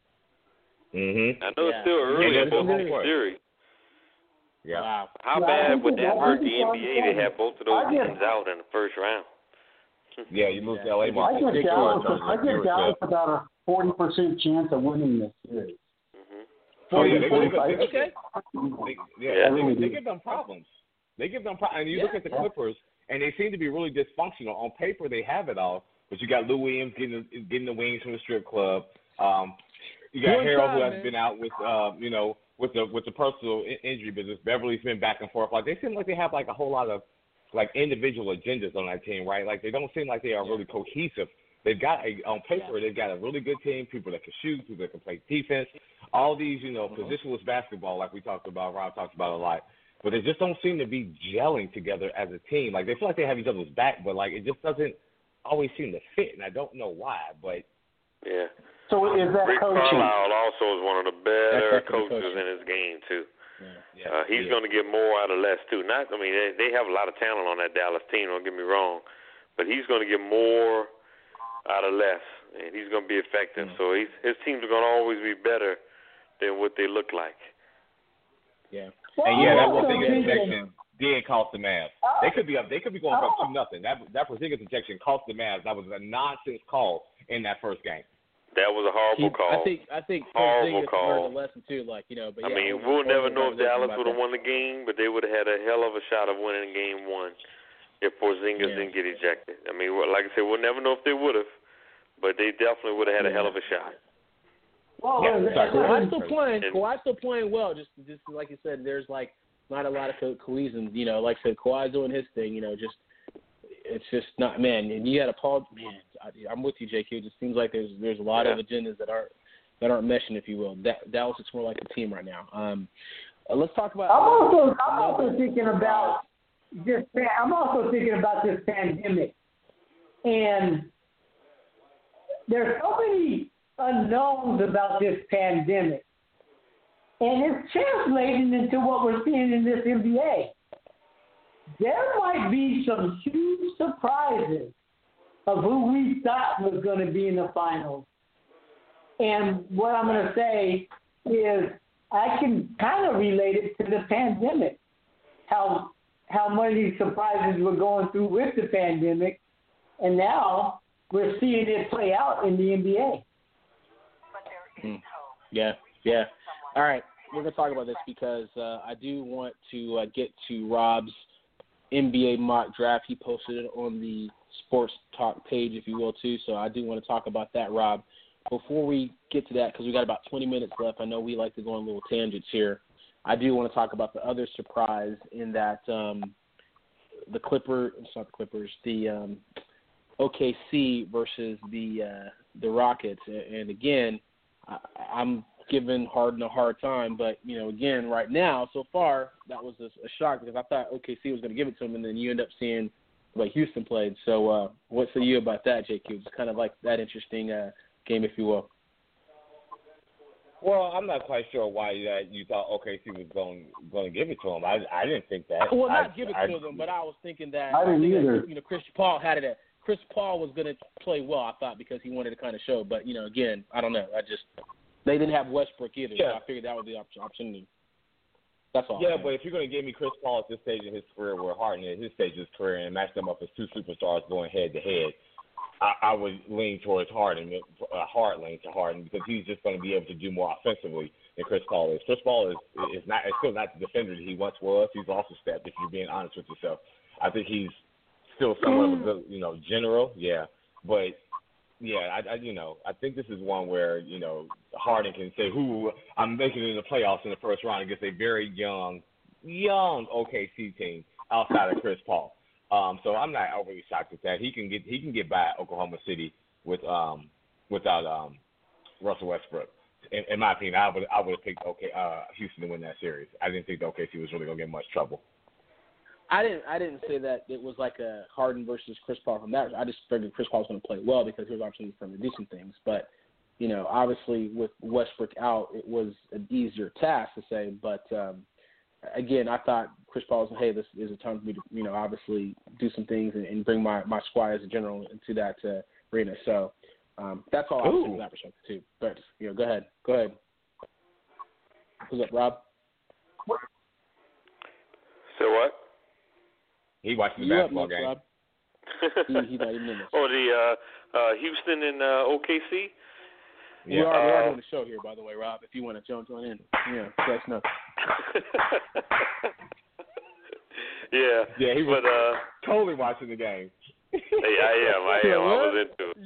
Mm-hmm. I know Yeah. it's still early Yeah, in both that's these what- series. Yeah. Wow. How Yeah, I bad think would it's- that I hurt think the it's N B A to seven. have both of those I just- teams out in the first round? Yeah, you moved Yeah. to L A I market. give ridiculous. Dallas, I give Dallas about a forty percent chance of winning this series. Mm-hmm. Oh, yeah, they, forty, they, forty-five. they, Okay. they, yeah, Yeah. they, they give them problems. They give them problems. And you Yeah. look at the Clippers, and they seem to be really dysfunctional. On paper, they have it all, but you got Lou Williams getting getting the wings from the strip club. Um, you got One Harold, time, who has man. been out with, uh, you know, with the with the personal in- injury business. Beverly's been back and forth. Like they seem like they have like a whole lot of like individual agendas on that team, right? Like they don't seem like they are really cohesive. They've got a on paper, they've got a really good team, people that can shoot, people that can play defense, all these, you know, Mm-hmm. positionless basketball, like we talked about, Rob talked about a lot. But they just don't seem to be gelling together as a team. Like they feel like they have each other's back, but like it just doesn't always seem to fit, and I don't know why. But Yeah. So is that Rick coaching? Carlisle also is one of the better That's definitely coaches coaching. in his game too. Yeah. yeah, Uh, he's yeah. going to get more out of less too. Not, I mean, they, they have a lot of talent on that Dallas team. Don't get me wrong, but he's going to get more out of less, and he's going to be effective. Mm. So he's, his teams are going to always be better than what they look like. Yeah. And yeah, that Also Porzingis thinking- injection did cost the Mavs. They could be up. They could be going up two nothing. That that Porzingis injection cost the Mavs. That was a nonsense call in that first game. That was a horrible He- call. I think I think Horrible Porzingis call. learned a lesson too. Like you know, but I yeah, mean, was- we'll never Porzingis know if was Dallas about would have that. won the game, but they would have had a hell of a shot of winning game one if Porzingis Yeah. didn't get ejected. I mean, well, like I said, we'll never know if they would have, but they definitely would have had a Yeah. hell of a shot. Well, Yeah, there's- sorry, Kawhi's still playing. And- Kawhi's still playing well. Just, just like you said, there's like not a lot of co- cohesion. You know, like I said, Kawhi's doing his thing. You know, just it's just not man. And you got a Paul. Man, I, I'm with you, J Q. It just seems like there's there's a lot Yeah. of agendas that aren't that aren't meshing, if you will. That Dallas is more like a team right now. Um, uh, let's talk about. I'm also I'm another- also thinking about this. I'm also thinking about this pandemic, and there's so many unknowns about this pandemic, and it's translating into what we're seeing in this N B A. There might be some huge surprises of who we thought was going to be in the finals. And what I'm going to say is I can kind of relate it to the pandemic, how how many surprises we're going through with the pandemic, and now we're seeing it play out in the N B A. Mm. Yeah, yeah. All right, we're going to talk about this because uh, I do want to uh, get to Rob's N B A mock draft. He posted it on the Sports Talk page, if you will, too. So I do want to talk about that, Rob. Before we get to that, because we got about twenty minutes left, I know we like to go on little tangents here. I do want to talk about the other surprise in that um, the Clipper, it's not the Clippers, the um, O K C versus the uh, the Rockets. And, and again, I, I'm giving Harden a hard time, but you know, again, right now, so far, that was a, a shock because I thought O K C was going to give it to him, and then you end up seeing the way Houston played. So, uh, what say you about that, J Q? It's kind of like that interesting uh, game, if you will. Well, I'm not quite sure why that you thought O K C was going going to give it to him. I I didn't think that. Well, not I, give it I, to them, but I was thinking that I didn't think either. That, you know, Chris Paul had it. At, Chris Paul was going to play well, I thought, because he wanted to kind of show. But you know, again, I don't know. I just they didn't have Westbrook either, yeah. so I figured that was the opportunity. That's all. Yeah, but if you're going to give me Chris Paul at this stage in his career, where Harden at his stage of his career, and match them up as two superstars going head to head, I, I would lean towards Harden, a hard lean to Harden, because he's just going to be able to do more offensively than Chris Paul is. Chris Paul is is not is still not the defender that he once was. He's also stepped. If you're being honest with yourself, I think he's still somewhat of a good, you know, general. Yeah, but yeah, I, I you know I think this is one where you know Harden can say, "Who I'm making it in the playoffs in the first round against a very young, young O K C team outside of Chris Paul." Um, so I'm not overly shocked at that. He can get he can get by Oklahoma City with um without um Russell Westbrook. In, in my opinion, I would I would have picked okay uh, Houston to win that series. I didn't think the O K C was really gonna get much trouble. I didn't I didn't say that it was like a Harden versus Chris Paul from that. I just figured Chris Paul was going to play well because he was opportunity for him to do some things. But you know, obviously with Westbrook out, it was an easier task to say. But um, again, I thought Chris Paul was, hey, this is a time for me to, you know, obviously do some things and, and bring my, my squad as a general into that uh, arena. So um, that's all I was saying from that perspective, too. But, you know, go ahead. Go ahead. Who's up, Rob? So what? He watched the you basketball up next, game. Rob? he, he's not even in this. Oh, the uh, uh, Houston and uh, O K C? Yeah. We are, we are doing the show here, by the way, Rob, if you want to join, join in. Yeah, let us know. yeah. Yeah, he was but, uh, totally watching the game. Hey, I am. I am. I was into it.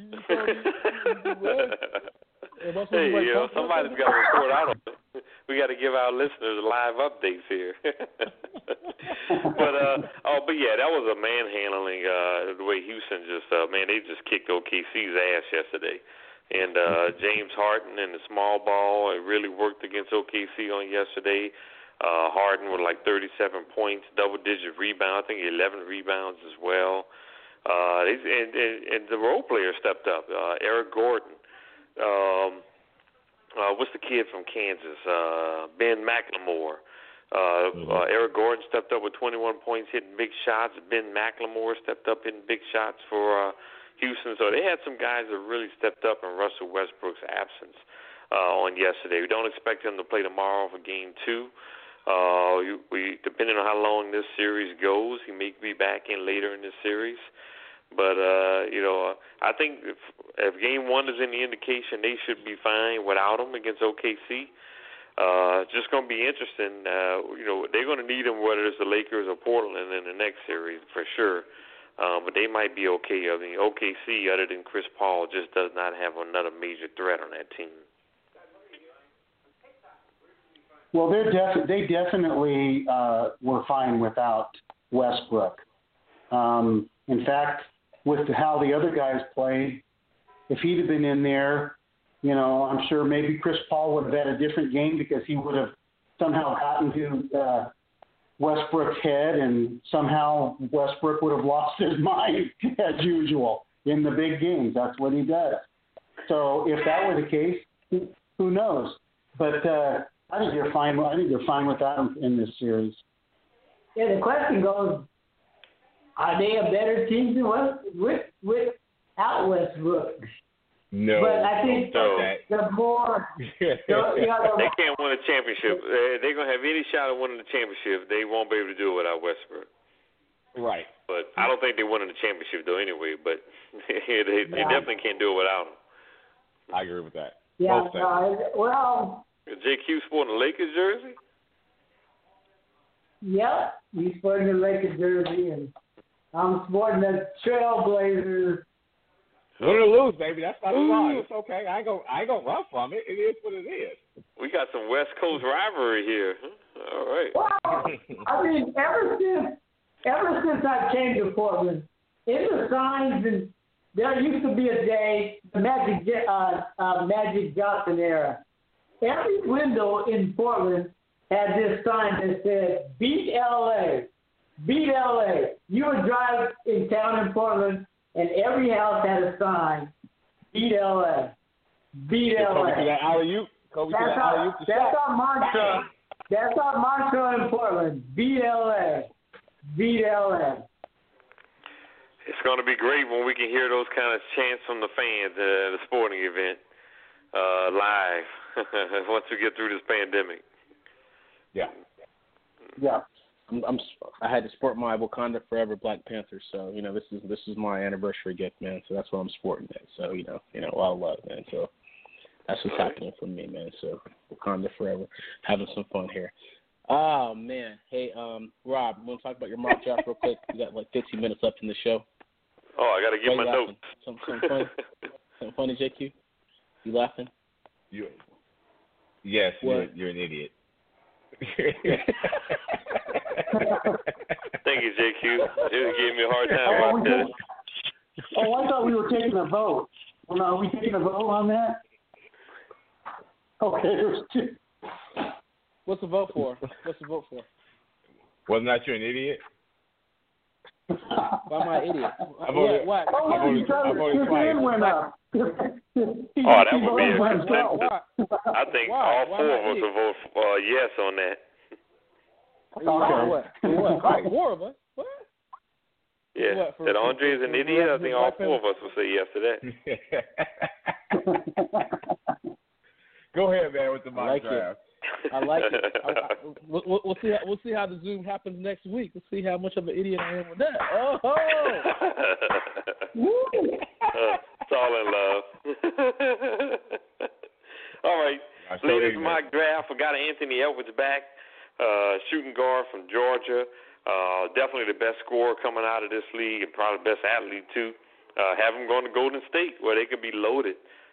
Hey, you know, somebody's got to report out on it. We got to give our listeners live updates here. but uh, oh, but yeah, that was a manhandling. Uh, the way Houston just, uh, man, they just kicked O K C's ass yesterday. And uh, James Harden and the small ball, it really worked against O K C on yesterday. Uh, Harden with like thirty-seven points, double-digit rebounds. I think eleven rebounds as well. Uh, and, and, and the role players stepped up. Uh, Eric Gordon. Um, uh, what's the kid from Kansas? Uh, Ben McLemore. Uh, mm-hmm. uh, Eric Gordon stepped up with twenty-one points, hitting big shots. Ben McLemore stepped up hitting big shots for uh, Houston. So they had some guys that really stepped up in Russell Westbrook's absence uh, on yesterday. We don't expect him to play tomorrow for game two. Uh, we, we depending on how long this series goes, he may be back in later in this series. But, uh, you know, I think if, if game one is any indication, they should be fine without him against O K C. Uh, it's just going to be interesting. Uh, you know, they're going to need him, whether it's the Lakers or Portland in the next series for sure. Um, but they might be okay. I mean, O K C, other than Chris Paul, just does not have another major threat on that team. Well, they're def- they definitely uh, were fine without Westbrook. Um, in fact, with how the other guys played, if he'd have been in there, you know, I'm sure maybe Chris Paul would have had a different game because he would have somehow gotten to uh, Westbrook's head, and somehow Westbrook would have lost his mind as usual in the big games. That's what he does. So if that were the case, who knows? But uh, I think you're fine. I think you're fine without him in this series. Yeah, the question goes: are they a better team than West, with without Westbrook? No, but I think no. the more the, you know, the, they can't win a championship. They're gonna have any shot at winning the championship. They won't be able to do it without Westbrook. Right. But I don't think they're winning the championship though. Anyway, but they, they yeah. definitely can't do it without him. I agree with that. Yeah. Uh, well. J Q sporting a Lakers jersey. Yep, he's sporting the Lakers jersey, and I'm sporting the Trailblazers. Win or lose, baby. That's not a problem. It's okay. I ain't gonna I ain't gonna run from it. It is what it is. We got some West Coast rivalry here. All right. Well, I mean, ever since ever since I came to Portland, in the signs and there used to be a day, the Magic uh, uh, Magic Johnson era. Every window in Portland had this sign that said, beat L A, beat L A. You would drive in town in Portland, and every house had a sign, beat L A, beat Yeah, L A. Kobe to that alley-oop. Kobe to That's that our, alley-oop. to that's Shaq. our mantra. That's our mantra in Portland, beat L A, beat L A. It's going to be great when we can hear those kind of chants from the fans at a sporting event uh, live once we get through this pandemic. Yeah. Yeah. I'm, I'm I had to sport my Wakanda Forever Black Panther, so you know this is this is my anniversary gift, man. So that's what I'm sporting it. So you know you know all love, man. So that's what's happening for me, man. So Wakanda Forever, having some fun here. Oh man, hey um Rob, want to talk about your mock draft real quick? We got like fifteen minutes left in the show. Oh, I got to get Why my you notes. laughing? Some something funny? Something funny, J Q? You laughing? You, yes, What? you're, you're an idiot. Thank you, J Q. You gave me a hard time Oh, about we that. did. Oh, I thought we were taking a vote. Well, no, are we taking a vote on that? Okay. there's two. What's the vote for? What's the vote for? Wasn't that you an idiot? Why am I an idiot? I voted, What? What? Oh, I voted, because I voted his twice. hand went up. Oh, that would be He voted for a himself. Why? I think Why? all Why four not of us you? will vote for, uh, yes on that. For what? For what? Right. Four of us? What? Yeah, What, for- that for- Andre is an for- idiot. I for think all Black four of us will say yes to that. Go ahead, man, with the I mock like it. draft. I like it. I, I, we'll, we'll we'll see. How, we'll see how the Zoom happens next week. We'll see how much of an idiot I am with that. Oh, uh, it's all in love. All right, I showed latest you, mock man. draft. We got Anthony Edwards back, uh, shooting guard from Georgia. Uh, definitely the best scorer coming out of this league, and probably the best athlete too. Uh, have him going to Golden State where they could be loaded.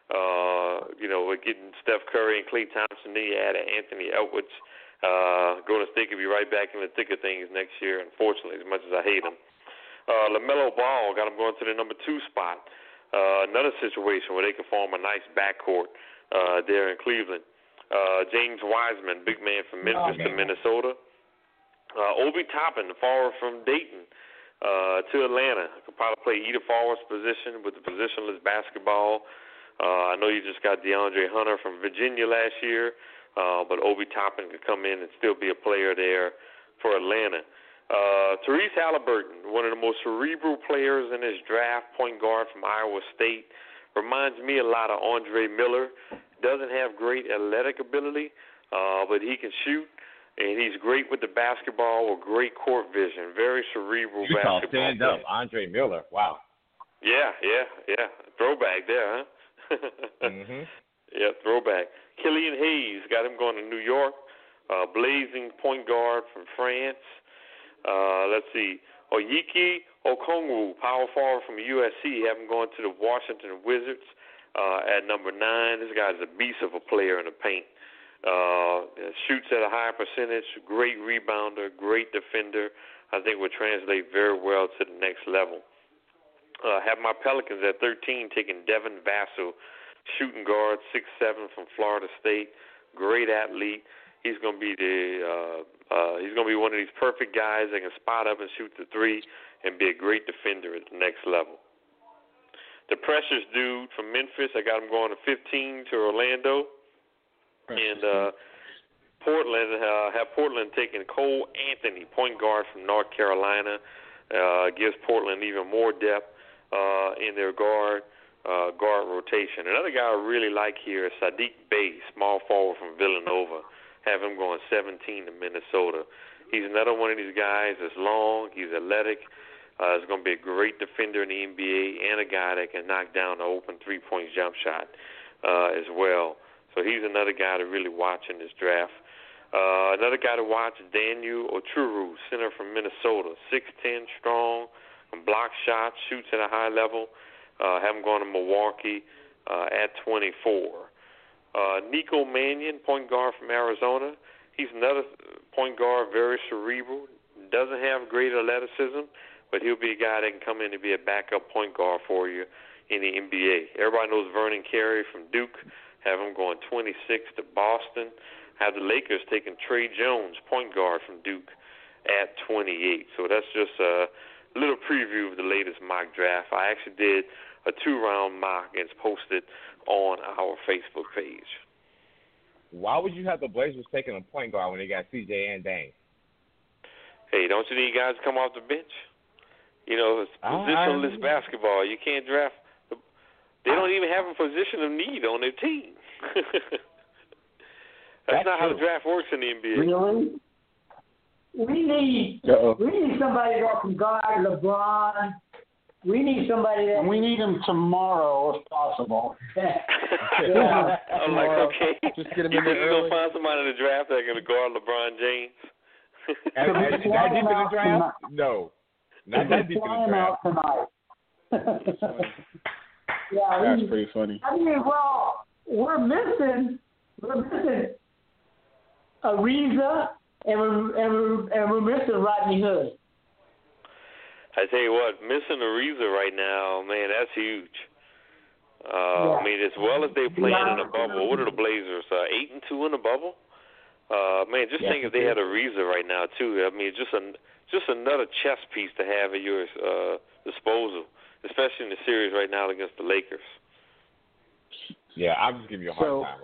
Uh, you know, with getting Steph Curry and Klay Thompson, then you add Anthony Edwards. Uh, Golden State could be right back in the thick of things next year, unfortunately, as much as I hate him. Uh, LaMelo Ball got him going to the number two spot. Uh, another situation where they could form a nice backcourt uh, there in Cleveland. Uh, James Wiseman, big man from Memphis to Minnesota. Uh, Obi Toppin, the forward from Dayton uh, to Atlanta. Could probably play either forward's position with the positionless basketball. Uh, I know you just got DeAndre Hunter from Virginia last year, uh, but Obi Toppin could come in and still be a player there for Atlanta. Uh, Therese Halliburton, one of the most cerebral players in this draft, point guard from Iowa State, reminds me a lot of Andre Miller. Doesn't have great athletic ability, uh, but he can shoot, and he's great with the basketball with great court vision. Very cerebral Utah, basketball stand player. up. Andre Miller. Wow. Yeah, yeah, yeah. Throwback there, huh? mm-hmm. Yeah, throwback. Killian Hayes got him going to New York. Uh, blazing point guard from France. Uh, let's see. Oyiki Okongwu, power forward from U S C, have him going to the Washington Wizards uh, at number nine. This guy's a beast of a player in the paint. Uh, shoots at a high percentage, great rebounder, great defender. I think would translate very well to the next level. Uh, have my Pelicans at thirteen taking Devin Vassell, shooting guard, six seven from Florida State, great athlete. He's going to be the uh, uh, he's going to be one of these perfect guys that can spot up and shoot the three and be a great defender at the next level. The Precious dude from Memphis, I got him going to fifteen to Orlando, and uh, Portland uh, have Portland taking Cole Anthony, point guard from North Carolina, uh, gives Portland even more depth uh, in their guard uh, guard rotation. Another guy I really like here is Sadiq Bey, small forward from Villanova. Have him going seventeen to Minnesota. He's another one of these guys that's long, he's athletic, uh, is going to be a great defender in the N B A and a guy that can knock down an open three-point jump shot uh, as well. So he's another guy to really watch in this draft. Uh, another guy to watch, Daniel Oturu, center from Minnesota, six ten strong, can block shots, shoots at a high level. Uh, have him going to Milwaukee uh, at twenty-four. Uh, Nico Mannion, point guard from Arizona. He's another point guard, very cerebral. Doesn't have great athleticism, but he'll be a guy that can come in and be a backup point guard for you. in the N B A. Everybody knows Vernon Carey from Duke. Have him going twenty-six to Boston. Have the Lakers taking Trey Jones, point guard from Duke, at twenty-eight. So that's just a little preview of the latest mock draft. I actually did a two-round mock and it's posted on our Facebook page. Why would you have the Blazers taking a point guard when they got C J and Dame? Hey, don't you need guys to come off the bench? You know, it's positionless basketball. You can't draft. The, they don't even have a position of need on their team. That's, That's not true. How the draft works in the N B A. Really? We need Uh-oh. we need somebody that can guard LeBron. We need somebody that. We need him tomorrow, if possible. yeah. I'm like, okay. Just get him you in there think you're gonna find somebody in the draft that's gonna guard LeBron James? Is that deep in the draft? No, not that deep in the draft. yeah, that's we, pretty funny. I mean, well, we're missing, we're missing Ariza, and we're, and we're, and we're missing Rodney Hood. I tell you what, missing Ariza right now, man, that's huge. Uh, yeah. I mean, as well as they playing yeah. in the bubble, what are the Blazers? Uh, eight and two in the bubble. Uh, man, just yeah. think if they had Ariza right now too. I mean, just a, just another chess piece to have at your uh, disposal, especially in the series right now against the Lakers. Yeah, I'm just giving you a hard so, time.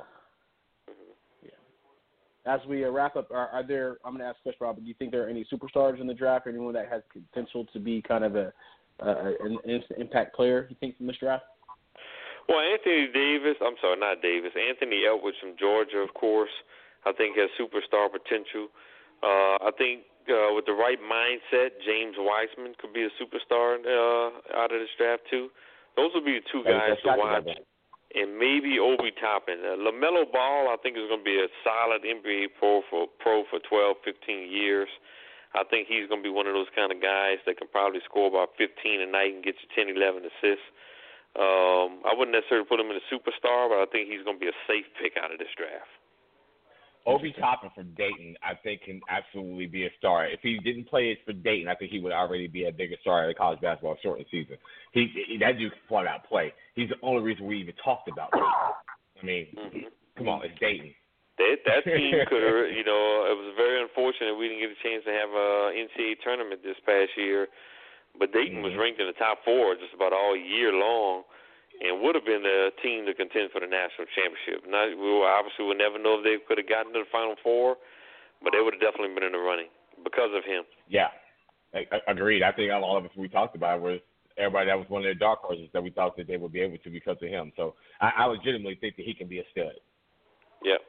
Yeah. As we uh, wrap up, are, are there? I'm going to ask Chris, Rob. Do you think there are any superstars in the draft, or anyone that has potential to be kind of a uh, an instant impact player? You think from this draft? Well, Anthony Davis. I'm sorry, not Davis. Anthony Edwards from Georgia, of course. I think has superstar potential. Uh, I think uh, with the right mindset, James Wiseman could be a superstar uh, out of this draft too. Those would be the two guys to watch. And maybe Obi Toppin. Uh, LaMelo Ball, I think, is going to be a solid N B A pro for, pro for twelve, fifteen years. I think he's going to be one of those kind of guys that can probably score about fifteen a night and get you ten, eleven assists. Um, I wouldn't necessarily put him in a superstar, but I think he's going to be a safe pick out of this draft. Obi Toppin for Dayton, I think, can absolutely be a star. If he didn't play it for Dayton, I think he would already be a bigger star in the college basketball shortened season. He, he that dude can flat out play. He's the only reason we even talked about Dayton. I mean, mm-hmm. come on, it's Dayton. That that team could have, you know, it was very unfortunate we didn't get a chance to have a N C double A tournament this past year. But Dayton mm-hmm. was ranked in the top four just about all year long, and would have been a team to contend for the national championship. Not, we will, obviously will never know if they could have gotten to the Final Four, but they would have definitely been in the running because of him. Yeah, I, I, agreed. I think all of us we talked about was everybody that was one of their dark horses that we thought that they would be able to because of him. So I, I legitimately think that he can be a stud. Yeah.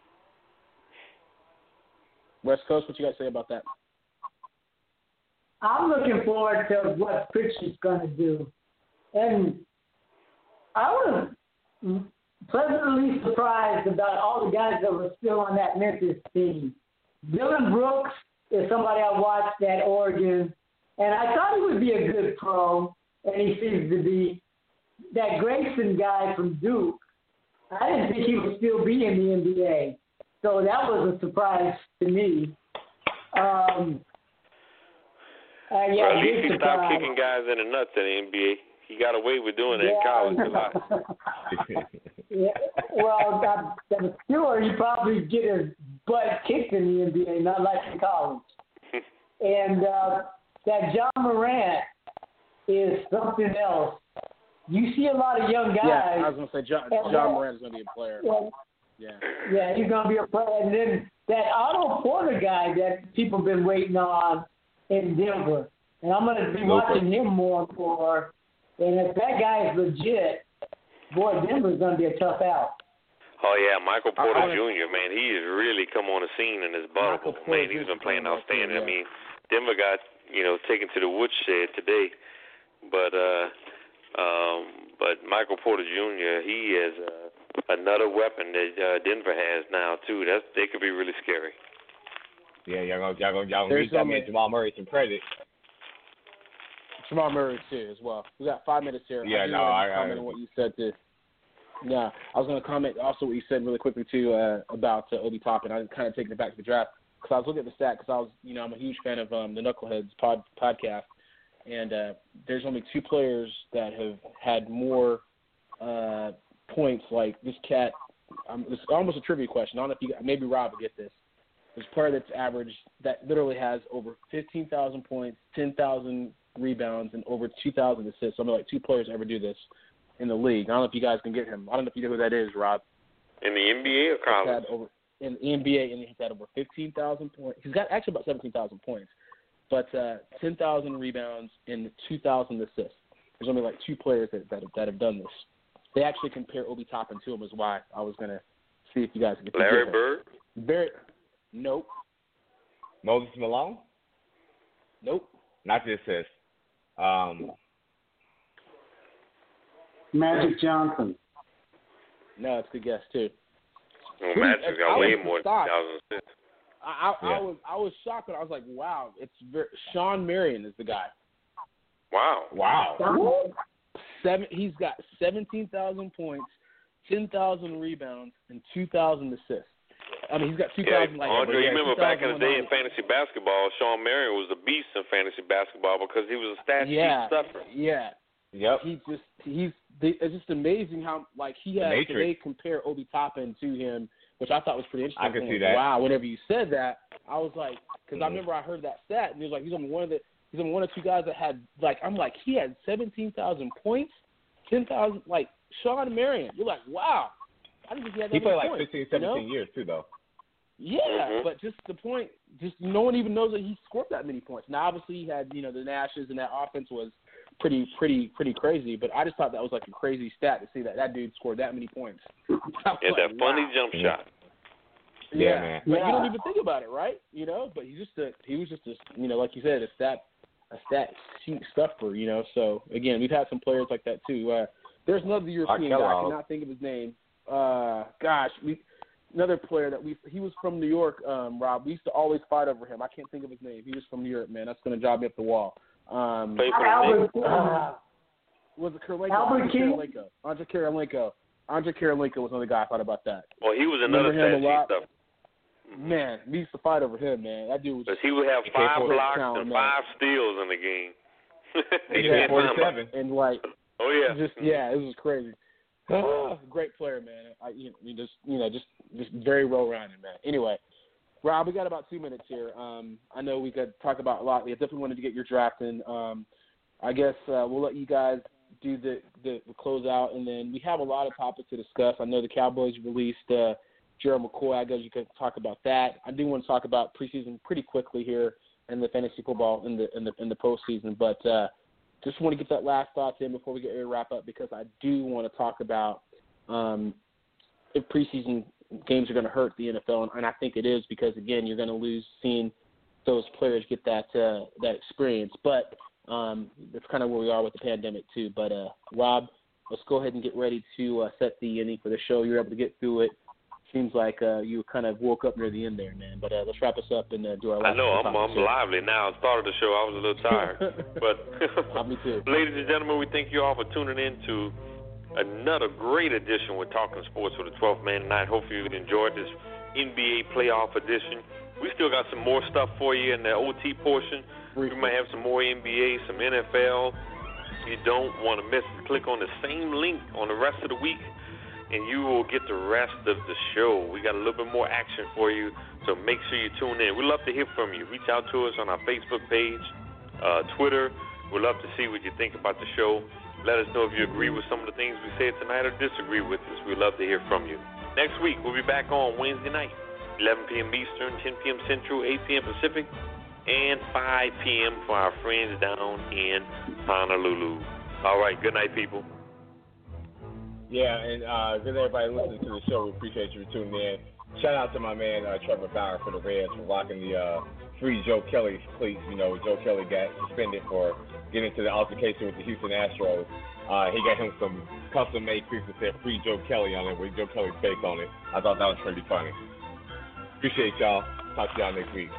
West Coast, what you guys say about that? I'm looking forward to what Pritchard's going to do. And I was pleasantly surprised about all the guys that were still on that Memphis team. Dylan Brooks is somebody I watched at Oregon, and I thought he would be a good pro, and he seems to be. That Grayson guy from Duke, I didn't think he would still be in the N B A. So that was a surprise to me. Um, uh, yeah, well, at least he stopped kicking guys in the nuts in the N B A. He got away with doing it yeah. in college a lot. yeah. Well, I'm, I'm sure he probably get his butt kicked in the N B A, not like in college. And uh, that John Morant is something else. You see a lot of young guys. Yeah, I was going to say John, John Morant is going to be a player. Well, yeah. Yeah, he's going to be a player. And then that Otto Porter guy that people have been waiting on in Denver. And I'm going to be watching him more and more. And if that guy is legit, boy, Denver's going to be a tough out. Oh, yeah, Michael Porter Junior, man, he has really come on the scene in his bubble. Man, he's been playing outstanding. I mean, Denver got, you know, taken to the woodshed today. But uh, um, but Michael Porter Junior, he is uh, another weapon that uh, Denver has now, too. That's, they could be really scary. Yeah, y'all going y'all gonna, y'all gonna give that man Jamal Murray some credit. Jamal Murray too, as well. We got five minutes here. Yeah, I no, I comment on what you said to. Yeah, I was going to comment also what you said really quickly too uh, about uh, Obi Toppin. I kind of taking it back to the draft because I was looking at the stat because I was, you know, I'm a huge fan of um, the Knuckleheads pod podcast, and uh, there's only two players that have had more uh, points. Like this cat, um, it's almost a trivia question. I don't know if you maybe Rob will get this. There's a player that's averaged that literally has over fifteen thousand points, ten thousand rebounds, and over two thousand assists. Only like two players ever do this in the league. I don't know if you guys can get him. I don't know if you know who that is, Rob. In the N B A or college? He's had over, in the N B A, and he's had over fifteen thousand points. He's got actually about seventeen thousand points, but uh, ten thousand rebounds and two thousand assists. There's only like two players that, that, that have done this. They actually compare Obi Toppin to him, is why I was going to see if you guys could get Larry Bird? Very, nope. Moses Malone? Nope. Not the assist. Um, Magic Johnson. No, it's a good guess, too. Well, Magic got way more than two thousand assists. I, I, yeah. I was I was shocked, but I was like, wow, it's very, Sean Marion is the guy. Wow. Wow. Seven. He's got seventeen thousand points, ten thousand rebounds, and two thousand assists. I mean, he's got two thousand. Yeah, like Andre, you yeah, remember back in the day in fantasy basketball, Sean Marion was a beast in fantasy basketball because he was a stat sheet yeah, stuffer. Yeah. Yep. He just he's it's just amazing how like he has Matrix. they compare Obi Toppin to him, which I thought was pretty interesting. I can see like, that. Wow. Whenever you said that, I was like, because mm-hmm. I remember I heard that stat, and he was like, he's only one of the he's only one or two guys that had like I'm like he had seventeen thousand points, ten thousand like Sean Marion. You're like, wow. I didn't think he had that He played many like points, fifteen, seventeen you know? years too, though. Yeah, mm-hmm. but just the point, just no one even knows that he scored that many points. Now, obviously, he had, you know, the Nashes, and that offense was pretty, pretty, pretty crazy. But I just thought that was like a crazy stat to see that that dude scored that many points. Yeah, like, that funny wow. jump shot. Yeah, yeah man. But yeah. you don't even think about it, right? You know, but he's just a, he was just a, you know, like you said, a stat, a stat sheet stuffer. You know, so again, we've had some players like that too. Uh, there's another European guy. I cannot think of his name. Uh, gosh, we. Another player that we he was from New York, um, Rob. We used to always fight over him. I can't think of his name. He was from New York, man. That's going to drive me up the wall. Um, Albert, uh, was it Karolinko? Albert Andre King? Karolinko. Andre Karolinko. Andre Karolinko was another guy I thought about that. Well, he was another Remember him stat a sheet lot? stuffer. Man, we used to fight over him, man. That dude was. Because he would have five blocks talent, and man. five steals in the game. Yeah, forty-seven. And like, oh yeah, just yeah, it was crazy. Oh, great player, man. I, you, you just, you know, just, just very well-rounded, man. Anyway, Rob, we got about two minutes here. Um, I know we could talk about a lot. We definitely wanted to get your draft in. Um, I guess uh, we'll let you guys do the, the, the closeout, and then we have a lot of topics to discuss. I know the Cowboys released uh, Gerald McCoy. I guess you could talk about that. I do want to talk about preseason pretty quickly here in the fantasy football in the in the in the postseason, but. Uh, Just want to get that last thoughts in before we get ready to wrap up because I do want to talk about um, if preseason games are going to hurt the N F L, and I think it is because, again, you're going to lose seeing those players get that uh, that experience. But um, that's kind of where we are with the pandemic too. But, uh, Rob, let's go ahead and get ready to uh, set the inning for the show. You're able to get through it. Seems like uh, you kind of woke up near the end there, man. But uh, let's wrap us up and uh, do our last I know, I'm, I'm lively now. I started the show. I was a little tired. But, me too. Ladies and gentlemen, we thank you all for tuning in to another great edition with Talking Sports with the twelfth Man tonight. Hopefully you enjoyed this N B A playoff edition. We still got some more stuff for you in the O T portion. We might have some more N B A, some N F L. You don't want to miss it. Click on the same link on the rest of the week, and you will get the rest of the show. We got a little bit more action for you, so make sure you tune in. We'd love to hear from you. Reach out to us on our Facebook page, uh, Twitter. We'd love to see what you think about the show. Let us know if you agree with some of the things we said tonight or disagree with us. We'd love to hear from you. Next week, we'll be back on Wednesday night, eleven p.m. Eastern, ten p.m. Central, eight p.m. Pacific, and five p.m. for our friends down in Honolulu. All right, good night, people. Yeah, and uh, good everybody listening to the show. We appreciate you for tuning in. Shout out to my man uh, Trevor Bauer for the Reds for rocking the uh, free Joe Kelly cleats. You know, Joe Kelly got suspended for getting into the altercation with the Houston Astros. Uh, he got him some custom-made cleats that said free Joe Kelly on it with Joe Kelly's face on it. I thought that was pretty funny. Appreciate y'all. Talk to y'all next week.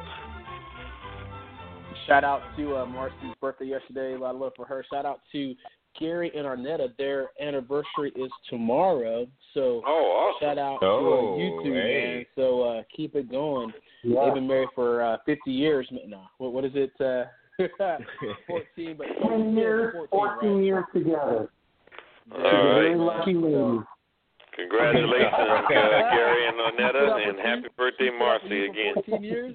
Shout out to uh, Marcy's birthday yesterday. A lot of love for her. Shout out to Gary and Arnetta. Their anniversary is tomorrow. So oh, awesome. Shout out oh, to uh, you two, hey. man. So uh, keep it going. Yeah. They've been married for uh, fifty years. No, what, what is it? Uh, fourteen, but ten years, fourteen, fourteen right? years together. All She's a very right. lucky lady. Congratulations, uh, Gary and Onetta, and happy birthday, Marcy, again. fourteen years?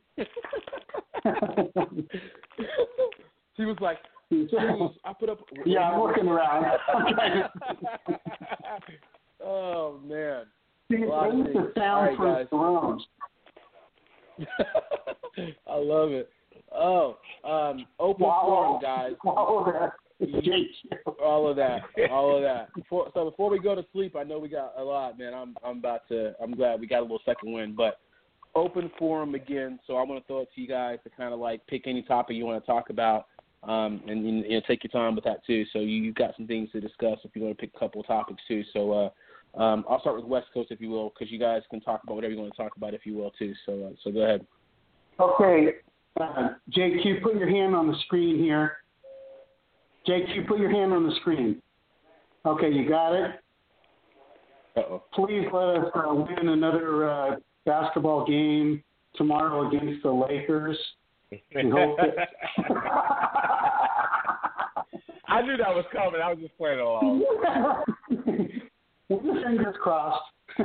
She was like, I put up. Yeah, I'm looking around. Oh, man. See, it's the sound for Thrones. I love it. Oh, um, open Wow. forum, guys. All of that. All of that. All of that. Before, so before we go to sleep, I know we got a lot, man. I'm I'm about to. I'm glad we got a little second win, but open forum again. So I want to throw it to you guys to kind of like pick any topic you want to talk about, um, and you know, take your time with that too. So you, you've got some things to discuss if you want to pick a couple of topics too. So uh, um, I'll start with West Coast if you will, because you guys can talk about whatever you want to talk about if you will too. So uh, so go ahead. Okay, uh, J Q, put your hand on the screen here. J Q, put your hand on the screen. Okay, you got it? Uh-oh. Please let us uh, win another uh, basketball game tomorrow against the Lakers. We hope that... I knew that was coming. I was just playing along. Fingers crossed.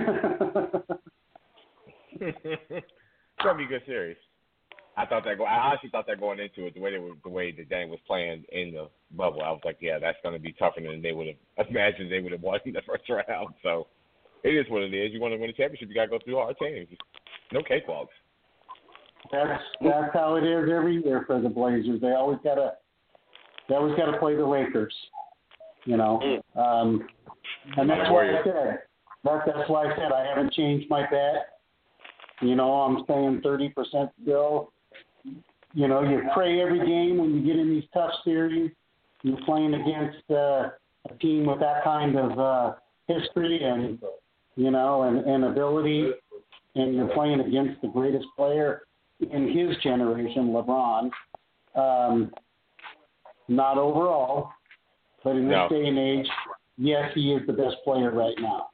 It's gonna be a good series. I thought that. Go, I honestly thought that going into it, the way they were, the way the game was playing in the bubble, I was like, yeah, that's going to be tougher than they would have imagined. They would have won in the first round. So it is what it is. You want to win a championship, you got to go through hard teams. No cakewalks. That's that's how it is every year for the Blazers. They always gotta they always gotta play the Lakers. You know, um, and that's why I said that, that's why I said I haven't changed my bet. You know, I'm saying thirty percent still. You know, you pray every game when you get in these tough series. You're playing against uh, a team with that kind of uh, history and, you know, and, and ability, and you're playing against the greatest player in his generation, LeBron. Um, not overall, but in this No. day and age, yes, he is the best player right now.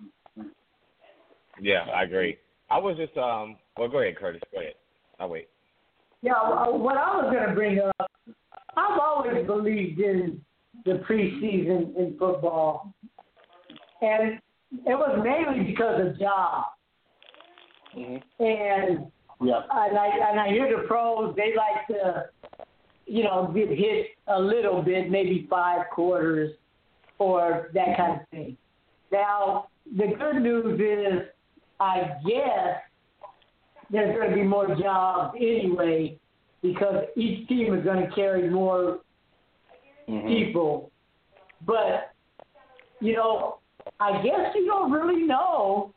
Yeah, I agree. I was just um. Well, go ahead, Curtis. Go ahead. I'll wait. Yeah, uh, what I was going to bring up, I've always believed in the preseason in football, and it was mainly because of job. Mm-hmm. And yeah, and I and I hear the pros, they like to, you know, get hit a little bit, maybe five quarters, or that kind of thing. Now, the good news is, I guess there's going to be more jobs anyway, because each team is going to carry more mm-hmm. people. But, you know, I guess you don't really know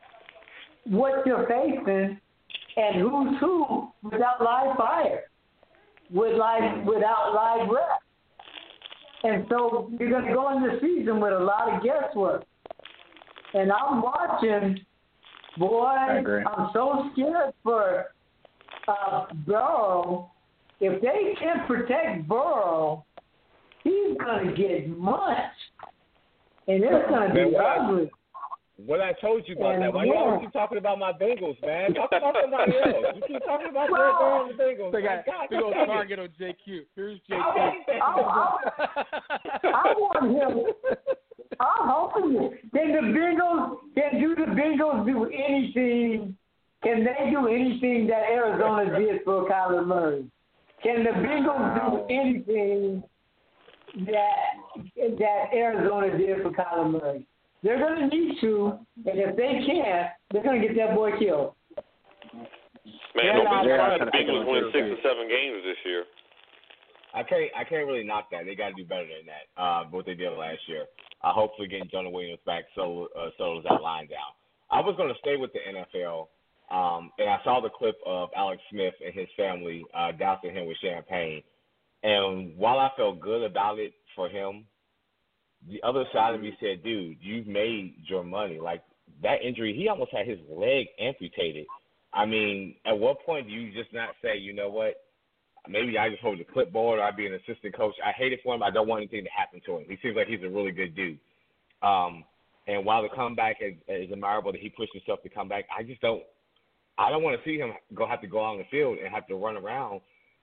what you're facing and who's who without live fire, with live, without live reps. And so you're going to go into the season with a lot of guesswork. And I'm watching... Boy, I'm so scared for uh, Burrow. If they can't protect Burrow, he's going to get munched. And it's going to be ugly. What I told you about and that. Why yeah. you always keep talking about my Bengals, man? Talk about somebody else. You keep talking about well, Burrow and the Bengals. They got God, big old target on J Q. Here's J Q. I, I, I want him. I'm hoping it. Can the Bengals, can do the Bengals do anything? Can they do anything that Arizona did for Kyler Murray? Can the Bengals do anything that that Arizona did for Kyler Murray? They're going to need to, and if they can't, they're going to get that boy killed. Man, They're don't be not- surprised the Bengals win six or seven games this year. I can't. I can't really knock that. They got to do better than that. Uh, what they did last year. I uh, hopefully getting Jonah Williams back so uh, settles that line down. I was going to stay with the N F L, um, and I saw the clip of Alex Smith and his family uh, dousing him with champagne. And while I felt good about it for him, the other side of me said, "Dude, you've made your money. Like that injury, he almost had his leg amputated. I mean, at what point do you just not say, you know what? Maybe I just hold the clipboard or I'd be an assistant coach. I hate it for him. I don't want anything to happen to him. He seems like he's a really good dude. Um, and while the comeback is, is admirable that he pushed himself to come back, I just don't – I don't want to see him go have to go out on the field and have to run around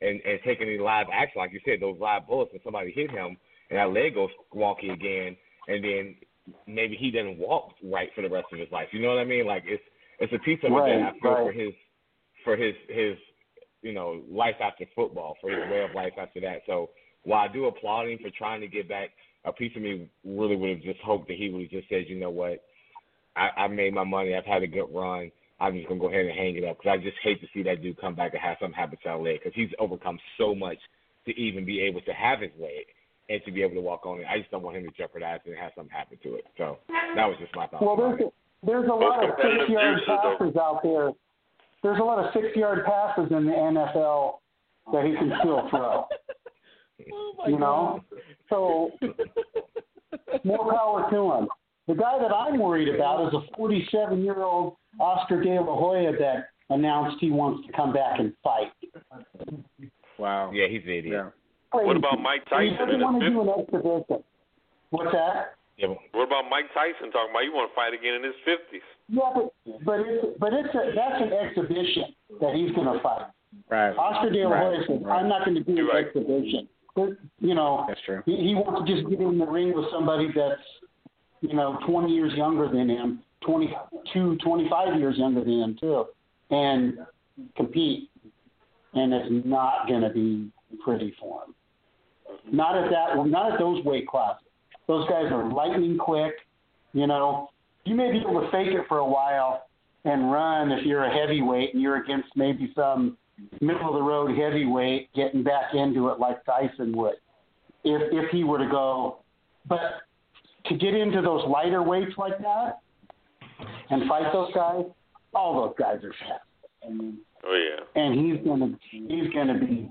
and, and take any live action, like you said, those live bullets, and somebody hit him, and that leg goes wonky again, and then maybe he doesn't walk right for the rest of his life. You know what I mean? Like it's it's a piece of right, it that I feel right. for his for his his you know life after football, for his way of life after that. So while I do applaud him for trying to get back, a piece of me really would have just hoped that he would have just said, you know what, I, I made my money, I've had a good run, I'm just gonna go ahead and hang it up, because I just hate to see that dude come back and have something happen to that leg, because he's overcome so much to even be able to have his leg and to be able to walk on it. I just don't want him to jeopardize it and have something happen to it. So that was just my thought. Well, there's a, there's a lot of six-yard passes out there. There's a lot of six-yard passes in the N F L that he can still throw. Oh my you know? God. So more power to him. The guy that I'm worried about is a forty-seven-year-old Oscar De La Hoya that announced he wants to come back and fight. Wow. Yeah, he's an idiot. Yeah. What about Mike Tyson? He doesn't in want to his do an exhibition. What's that? Yeah, but, What about Mike Tyson talking about he want to fight again in his fifties? Yeah, but but it's but it's a, that's an exhibition that he's going to fight. Right. Oscar De La Hoya Right. said, Right. "I'm not going to do an Right. exhibition." But, you know, That's true. he, he wants to just get in the ring with somebody that's, you know, twenty years younger than him, twenty-two, twenty-five years younger than him too, and compete. And it's not going to be pretty for him. Not at that, not at those weight classes. Those guys are lightning quick. You know, you may be able to fake it for a while and run if you're a heavyweight and you're against maybe some middle of the road heavyweight getting back into it like Tyson would, if if he were to go. But to get into those lighter weights like that and fight those guys, all those guys are fast. I mean, Oh yeah. and he's gonna he's gonna be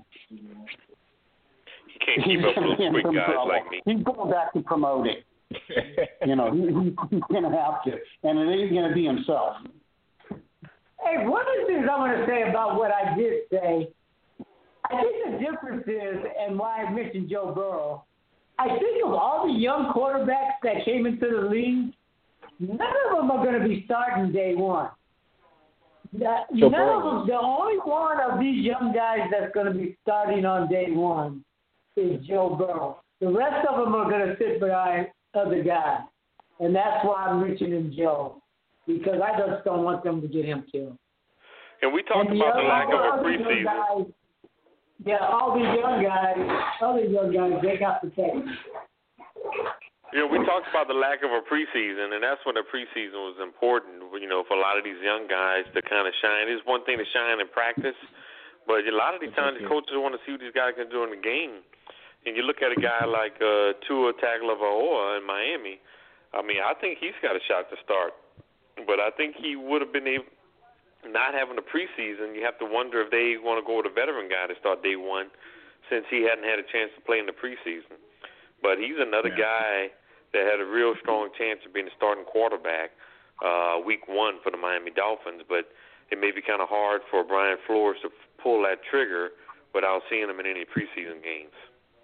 He can't keep up with those quick guys trouble. like me. He's going back to promoting. You know, he, he's going to have to, and it ain't going to be himself. Hey, one of the things I want to say about what I did say, I think the difference is, and why I mentioned Joe Burrow, I think of all the young quarterbacks that came into the league, none of them are going to be starting day one. That, Joe none Burrow. of them, the only one of these young guys that's going to be starting on day one is Joe Burrow. The rest of them are going to sit behind other guys. And that's why I'm mentioning Joe, because I just don't want them to get him killed. And we talked And the about the other- lack of a other young preseason. guys- Yeah, all these young guys, other young guys, they got to take. You know, we talked about the lack of a preseason, and that's when the preseason was important, you know, for a lot of these young guys to kind of shine. It's one thing to shine in practice, but a lot of these times the coaches want to see what these guys can do in the game. And you look at a guy like uh, Tua Tagovailoa in Miami, I mean, I think he's got a shot to start. But I think he would have been able, not having a preseason, you have to wonder if they want to go with a veteran guy to start day one since he hadn't had a chance to play in the preseason. But he's another Yeah. guy that had a real strong chance of being a starting quarterback uh, week one for the Miami Dolphins. But it may be kind of hard for Brian Flores to pull that trigger without seeing him in any preseason games.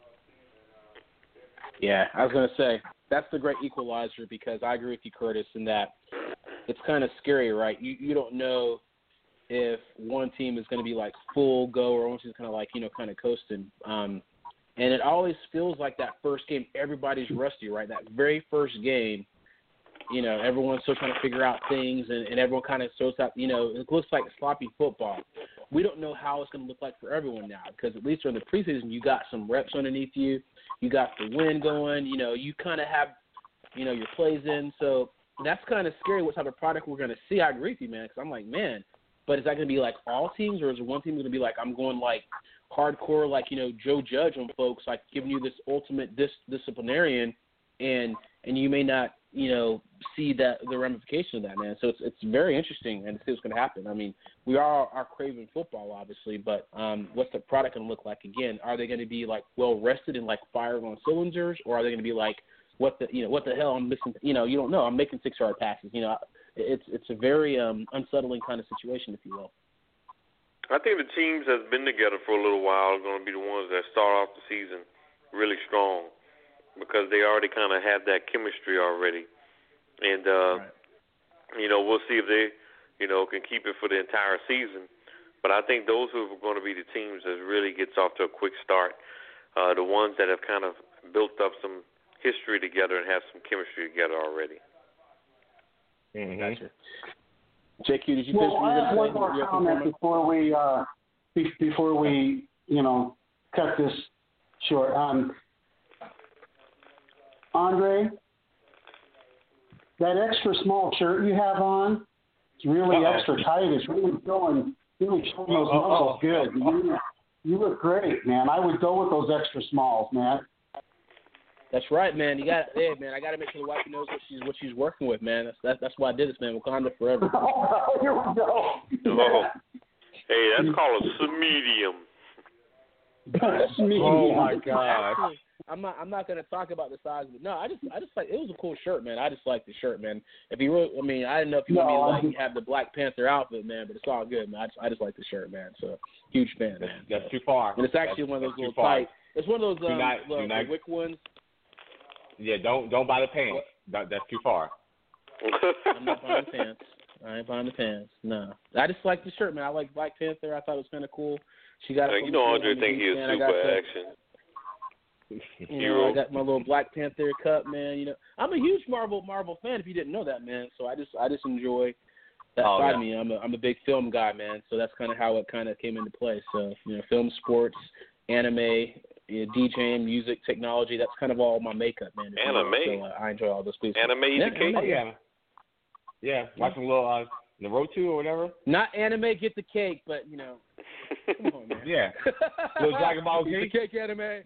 Yeah, I was going to say, that's the great equalizer, because I agree with you, Curtis, in that it's kind of scary, right? You you don't know if one team is going to be like full go or one team's kind of like, you know, kind of coasting. Um, and it always feels like that first game, everybody's rusty, right? That very first game, you know, everyone's still trying to figure out things, and, and everyone kind of throws out, you know, it looks like sloppy football. We don't know how it's going to look like for everyone now, because at least during the preseason, you got some reps underneath you. You got the wind going. You know, you kind of have, you know, your plays in. So that's kind of scary what type of product we're going to see. I agree with you, man, because I'm like, man, but is that going to be like all teams, or is one team going to be like, I'm going like hardcore, like, you know, Joe Judge on folks, like giving you this ultimate dis- disciplinarian, and and you may not, you know, see that the ramification of that, man. So it's it's very interesting, and to see what's going to happen. I mean, we are are craving football, obviously, but um, what's the product going to look like? Again, are they going to be like well rested and like firing on cylinders, or are they going to be like, what the you know what the hell I'm missing? You know, you don't know. I'm making six yard passes. You know, it's it's a very um, unsettling kind of situation, if you will. I think the teams that's been together for a little while are going to be the ones that start off the season really strong, because they already kind of have that chemistry already. And, uh, Right. you know, we'll see if they, you know, can keep it for the entire season. But I think those who are going to be the teams that really gets off to a quick start, uh, the ones that have kind of built up some history together and have some chemistry together already. Mm-hmm. Gotcha. J Q, did you well, I have one say? more comment before we uh, be, before we you know cut this short. Um, Andre, that extra small shirt you have on, it's really Uh-oh. extra tight. It's really showing, really showing those muscles good. You, you look great, man. I would go with those extra smalls, man. That's right, man. You got, hey, man. I got to make sure the wife knows what she's what she's working with, man. That's that's, that's why I did this, man. Wakanda forever. Oh, here we go. Oh. Hey, that's called a medium. Oh my God. I'm not. I'm not gonna talk about the size of it. No, I just. I just like. It was a cool shirt, man. I just like the shirt, man. If you really, I mean, I didn't know if you no, want me to like have the Black Panther outfit, man. But it's all good, man. I just. I just like the shirt, man. So huge fan, man. That's, that's too far. And it's actually that's, one of those little far. tight. It's one of those um, not, little, not, the wick ones. Yeah, don't don't buy the pants. That, that's too far. I'm not buying the pants. I ain't buying the pants. No, I just like the shirt, man. I like Black Panther. I thought it was kind of cool. She got. Uh, it you know, Andre think he's super action. You know, I got my little Black Panther cup, man. You know, I'm a huge Marvel Marvel fan. If you didn't know that, man. So I just I just enjoy that oh, side yeah. of me. I'm a I'm a big film guy, man. So that's kind of how it kind of came into play. So you know, film, sports, anime, you know, DJing, music, technology. That's kind of all my makeup, man. Anime. So uh, I enjoy all those pieces. Anime, yeah, the cake. Oh, yeah. Yeah, watching a little uh, Naruto or whatever. Not anime, get the cake, but you know. Come on, man. Yeah. Little Dragon Ball Z. The cake anime.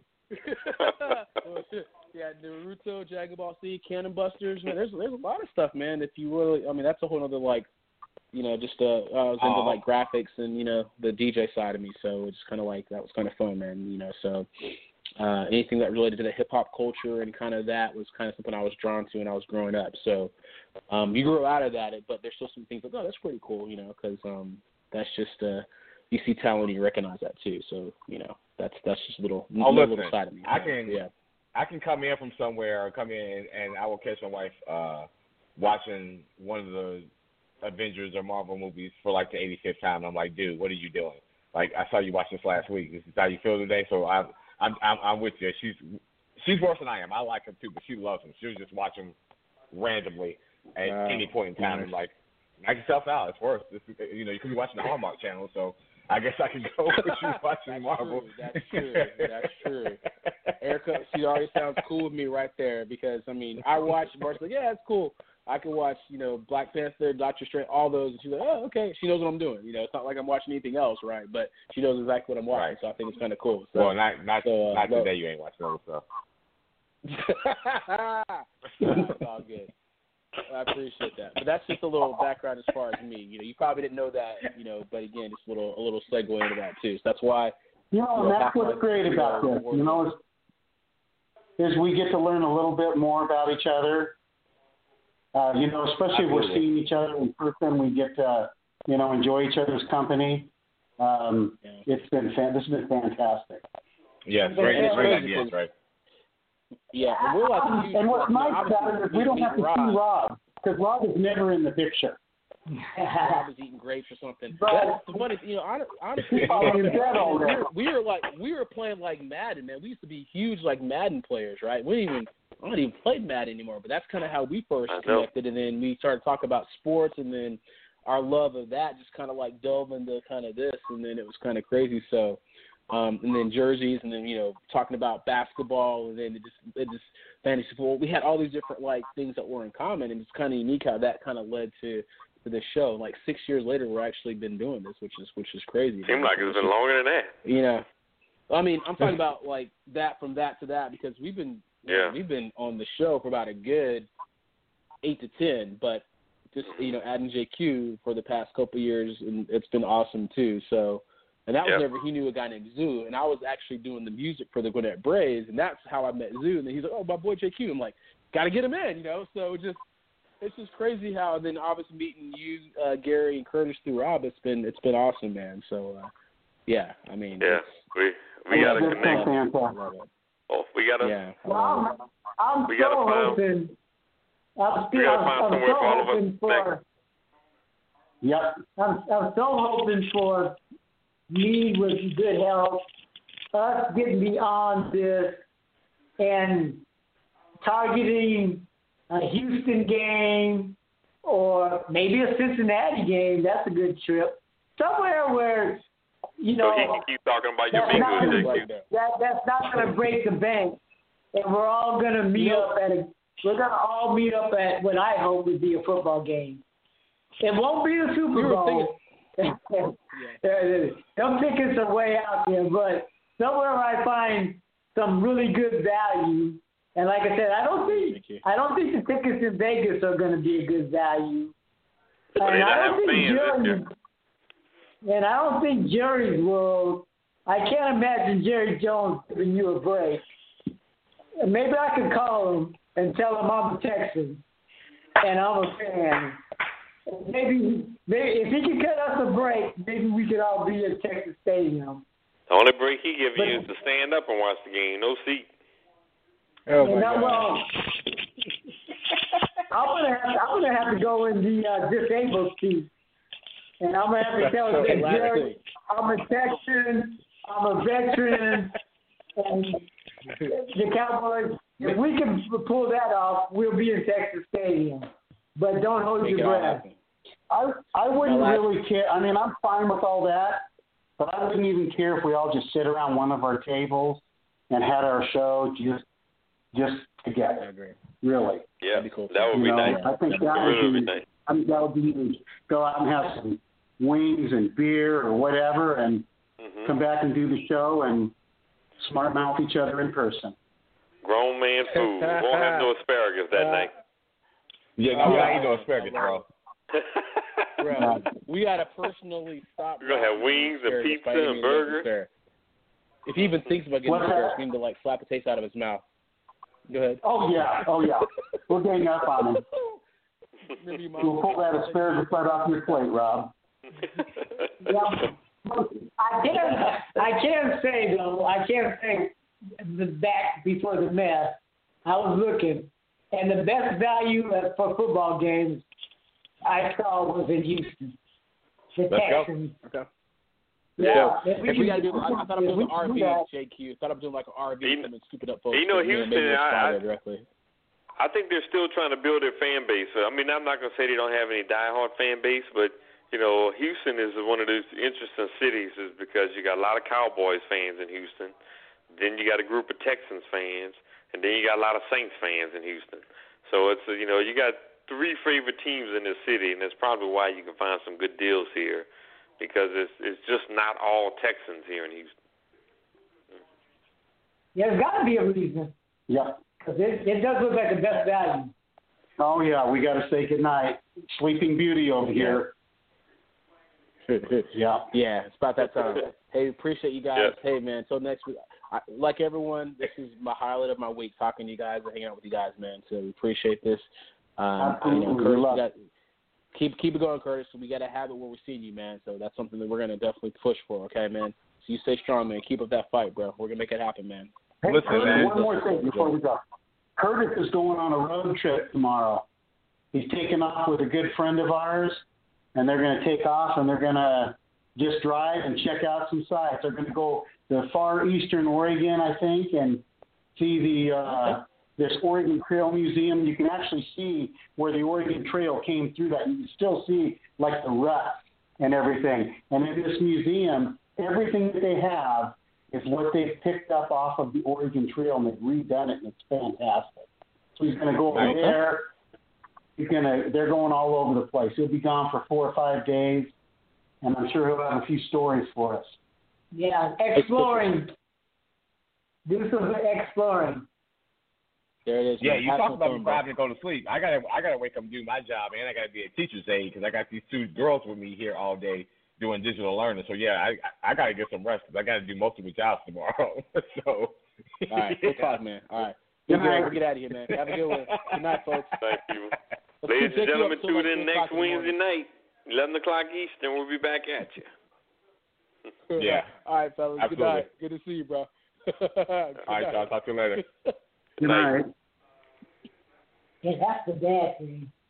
Yeah, Naruto, Dragon Ball Z, Cannon Busters. Man, there's there's a lot of stuff, man. If you really, I mean, that's a whole other like, you know, just uh, I was into oh. like graphics and you know the D J side of me. So it's kind of like that was kind of fun, man. You know, so uh, anything that related to the hip hop culture and kind of that was kind of something I was drawn to when I was growing up. So um, you grew out of that, but there's still some things like, oh, that's pretty cool, you know, because um, that's just uh, you see talent and you recognize that too. So you know. That's that's just a little, oh, little listen, side of me. I can yeah. I can come in from somewhere or come in and I will catch my wife uh, watching one of the Avengers or Marvel movies for like the eighty-fifth time. I'm like, dude, what are you doing? Like I saw you watch this last week. This is how you feel today. So I'm I'm I'm, I'm with you. She's she's worse than I am. I like him too, but she loves him. She'll just watch him randomly at uh, any point in time. And like, knock yourself out. It's worse. This, you know, you could be watching the Hallmark Channel, so. I guess I can go with you watching That's Marvel. True. That's true. That's true. Erica, she already sounds cool with me right there because, I mean, I watch Marvel's like, yeah, it's cool. I can watch, you know, Black Panther, Doctor Strange, all those. And she's like, oh, okay. She knows what I'm doing. You know, it's not like I'm watching anything else, right? But she knows exactly what I'm watching, right. So I think it's kind of cool. So, well, not not, so, uh, not well, today you ain't watching other stuff. It's all good. I appreciate that, but that's just a little background as far as me. You know, you probably didn't know that, you know, but again, just a little a little segue into that too. So that's why. You know, you know that's what's great about this. You know, is, is we get to learn a little bit more about each other. Uh, you know, especially if we're seeing each other in person, we get to, you know, enjoy each other's company. Um, yeah. It's been fan- this has been fantastic. Yeah, it's great. It's great ideas, right? Yeah, and we're like, huge, and what's nice about it is we don't have to Rob. see Rob because Rob is never in the picture. Rob is eating grapes or something. Right. That's the funny, you know. Honestly, we were, we were like we were playing like Madden, man. We used to be huge like Madden players, right? We didn't even I don't even play Madden anymore, but that's kind of how we first connected, and then we started talking about sports, and then our love of that just kind of like delved into kind of this, and then it was kind of crazy. So. Um, and then jerseys, and then you know talking about basketball, and then it just it just fantasy football. We had all these different like things that were in common, and it's kind of unique how that kind of led to, to this show. Like six years later, we're actually been doing this, which is which is crazy. Seems like it's been longer than that. You know, I mean, I'm talking about like that from that to that because we've been yeah you know, we've been on the show for about a good eight to ten, but just you know adding J Q for the past couple of years, and it's been awesome too. So. And that was yep. never, he knew a guy named Zoo, and I was actually doing the music for the Gwinnett Braves, and that's how I met Zoo. And then he's like, oh, my boy J Q. I'm like, got to get him in, you know? So just, it's just crazy how, then obviously meeting you, uh, Gary, and Curtis through Rob, it's been, it's been awesome, man. So, uh, yeah, I mean. Yeah, we we got to connect. Oh, we got to. Yeah. Well, I'm, I'm we still gotta find, hoping. I'm we still, got to find I'm somewhere still for all of us hoping for. Yep. I'm, I'm still hoping for me with good health, us getting beyond this and targeting a Houston game or maybe a Cincinnati game. That's a good trip. Somewhere where, you know, so he can keep talking about your that's not Bengals. gonna- J Q. that, that's not going to break the bank. And we're all going to meet up at a, we're going to all meet up at what I hope would be a football game. It won't be the Super Bowl. Them tickets are way out there, but somewhere I find some really good value. And like I said, I don't think I don't think the tickets in Vegas are going to be a good value. Well, And they I don't have don't think fans this Jerry, and I don't think Jerry's will. I can't imagine Jerry Jones giving you a break. And maybe I could call him and tell him I'm a Texan and I'm a fan. Maybe, maybe if he could cut us a break, maybe we could all be at Texas Stadium. The only break he gives you is to stand up and watch the game, no seat. Oh my and God. I'm, well, I'm gonna have to, I'm gonna have to go in the uh, disabled seat, and I'm gonna have to tell So him, classic. Jerry, I'm a Texan, I'm a veteran, and the Cowboys. If we can pull that off, we'll be in Texas Stadium. But don't hold Make it your all breath. happen. I I wouldn't Well, that's- really care. I mean, I'm fine with all that, but I wouldn't even care if we all just sit around one of our tables and had our show just just I together. agree. Really, Yeah, That'd be cool. that would you be know, nice. I think It that really would would be. be nice. I think that would be go out and have some wings and beer or whatever, and Mm-hmm. come back and do the show and smart mouth each other in person. Grown man food. We won't have no asparagus that Uh, night. Yeah, no, I ain't no asparagus, bro. Bro, we gotta personally stop. We're gonna have wings and Asparagus pizza by any and means burgers. necessary. If he even thinks about getting What's asparagus, that? we need to like slap the taste out of his mouth. Go ahead. Oh yeah, oh yeah. We'll gang up on him. Remember your We'll mom- pull that asparagus right off your plate, Rob. Yeah. I can I can say though, I can't say the back before the mess. I was looking, and the best value for football games I saw was in Houston. The Let's go. Texans. Okay. Yeah. If we, can- gotta do, I, I thought I was if we doing can R do V, that- J Q. Thought I was doing like an R V You- and scoop it up, folks. you know, but, yeah, Houston, maybe we'll I- fly I- there directly. I think they're still trying to build their fan base. I mean, I'm not going to say they don't have any diehard fan base, but, you know, Houston is one of those interesting cities is because you got a lot of Cowboys fans in Houston. Then you got a group of Texans fans, and then you got a lot of Saints fans in Houston. So it's, uh, you know, you got three favorite teams in this city, and that's probably why you can find some good deals here because it's it's just not all Texans here in Houston. Yeah, there's got to be a reason Yep. because it, it does look like the best value. Oh yeah, we got to say goodnight. Sleeping Beauty over here. Yeah. Yeah, it's about that time. Hey, appreciate you guys. Yeah. Hey, man, until next week. I, like everyone, this is my highlight of my week, talking to you guys and hanging out with you guys, man. So we appreciate this. Um, I, you know, Absolutely. Curtis, Love we got, keep keep it going, Curtis. We got to have it where we're seeing you, man. So that's something that we're going to definitely push for, okay, man? So you stay strong, man. Keep up that fight, bro. We're going to make it happen, man. Hey, Listen, Curtis, man. one more thing before we go. Curtis is going on a road trip tomorrow. He's taking off with a good friend of ours, and they're going to take off and they're going to just drive and check out some sites. They're going to go to far eastern Oregon, I think, and see the uh, this Oregon Trail Museum. You can actually see where the Oregon Trail came through that. You can still see like the rut and everything. And in this museum, everything that they have is what they've picked up off of the Oregon Trail, and they've redone it, and it's fantastic. So he's going to go over Okay. there. He's gonna. They're going all over the place. He'll be gone for four or five days, and I'm sure he'll have a few stories for us. Yeah, exploring. Do some exploring. There it is. Yeah, man. you Have talk some about fun, me bro. driving to go to sleep. I gotta, I gotta wake up and do my job, and I gotta be a teacher's aide because I got these two girls with me here all day doing digital learning. So yeah, I, I gotta get some rest because I gotta do most of my jobs tomorrow. so. All right, good talk, man. All right. Good night. We'll get out of here, man. Have a good one. Good night, folks. Thank you. Let's Ladies keep and J Q gentlemen, up till tune like in two next o'clock in the Wednesday morning. night, eleven o'clock Eastern. We'll be back at you. Yeah. All right, fellas. Absolutely. Good night. Good to see you, bro. Good All right, night. y'all. Talk to you later. Good night. Yeah, that's the bad thing.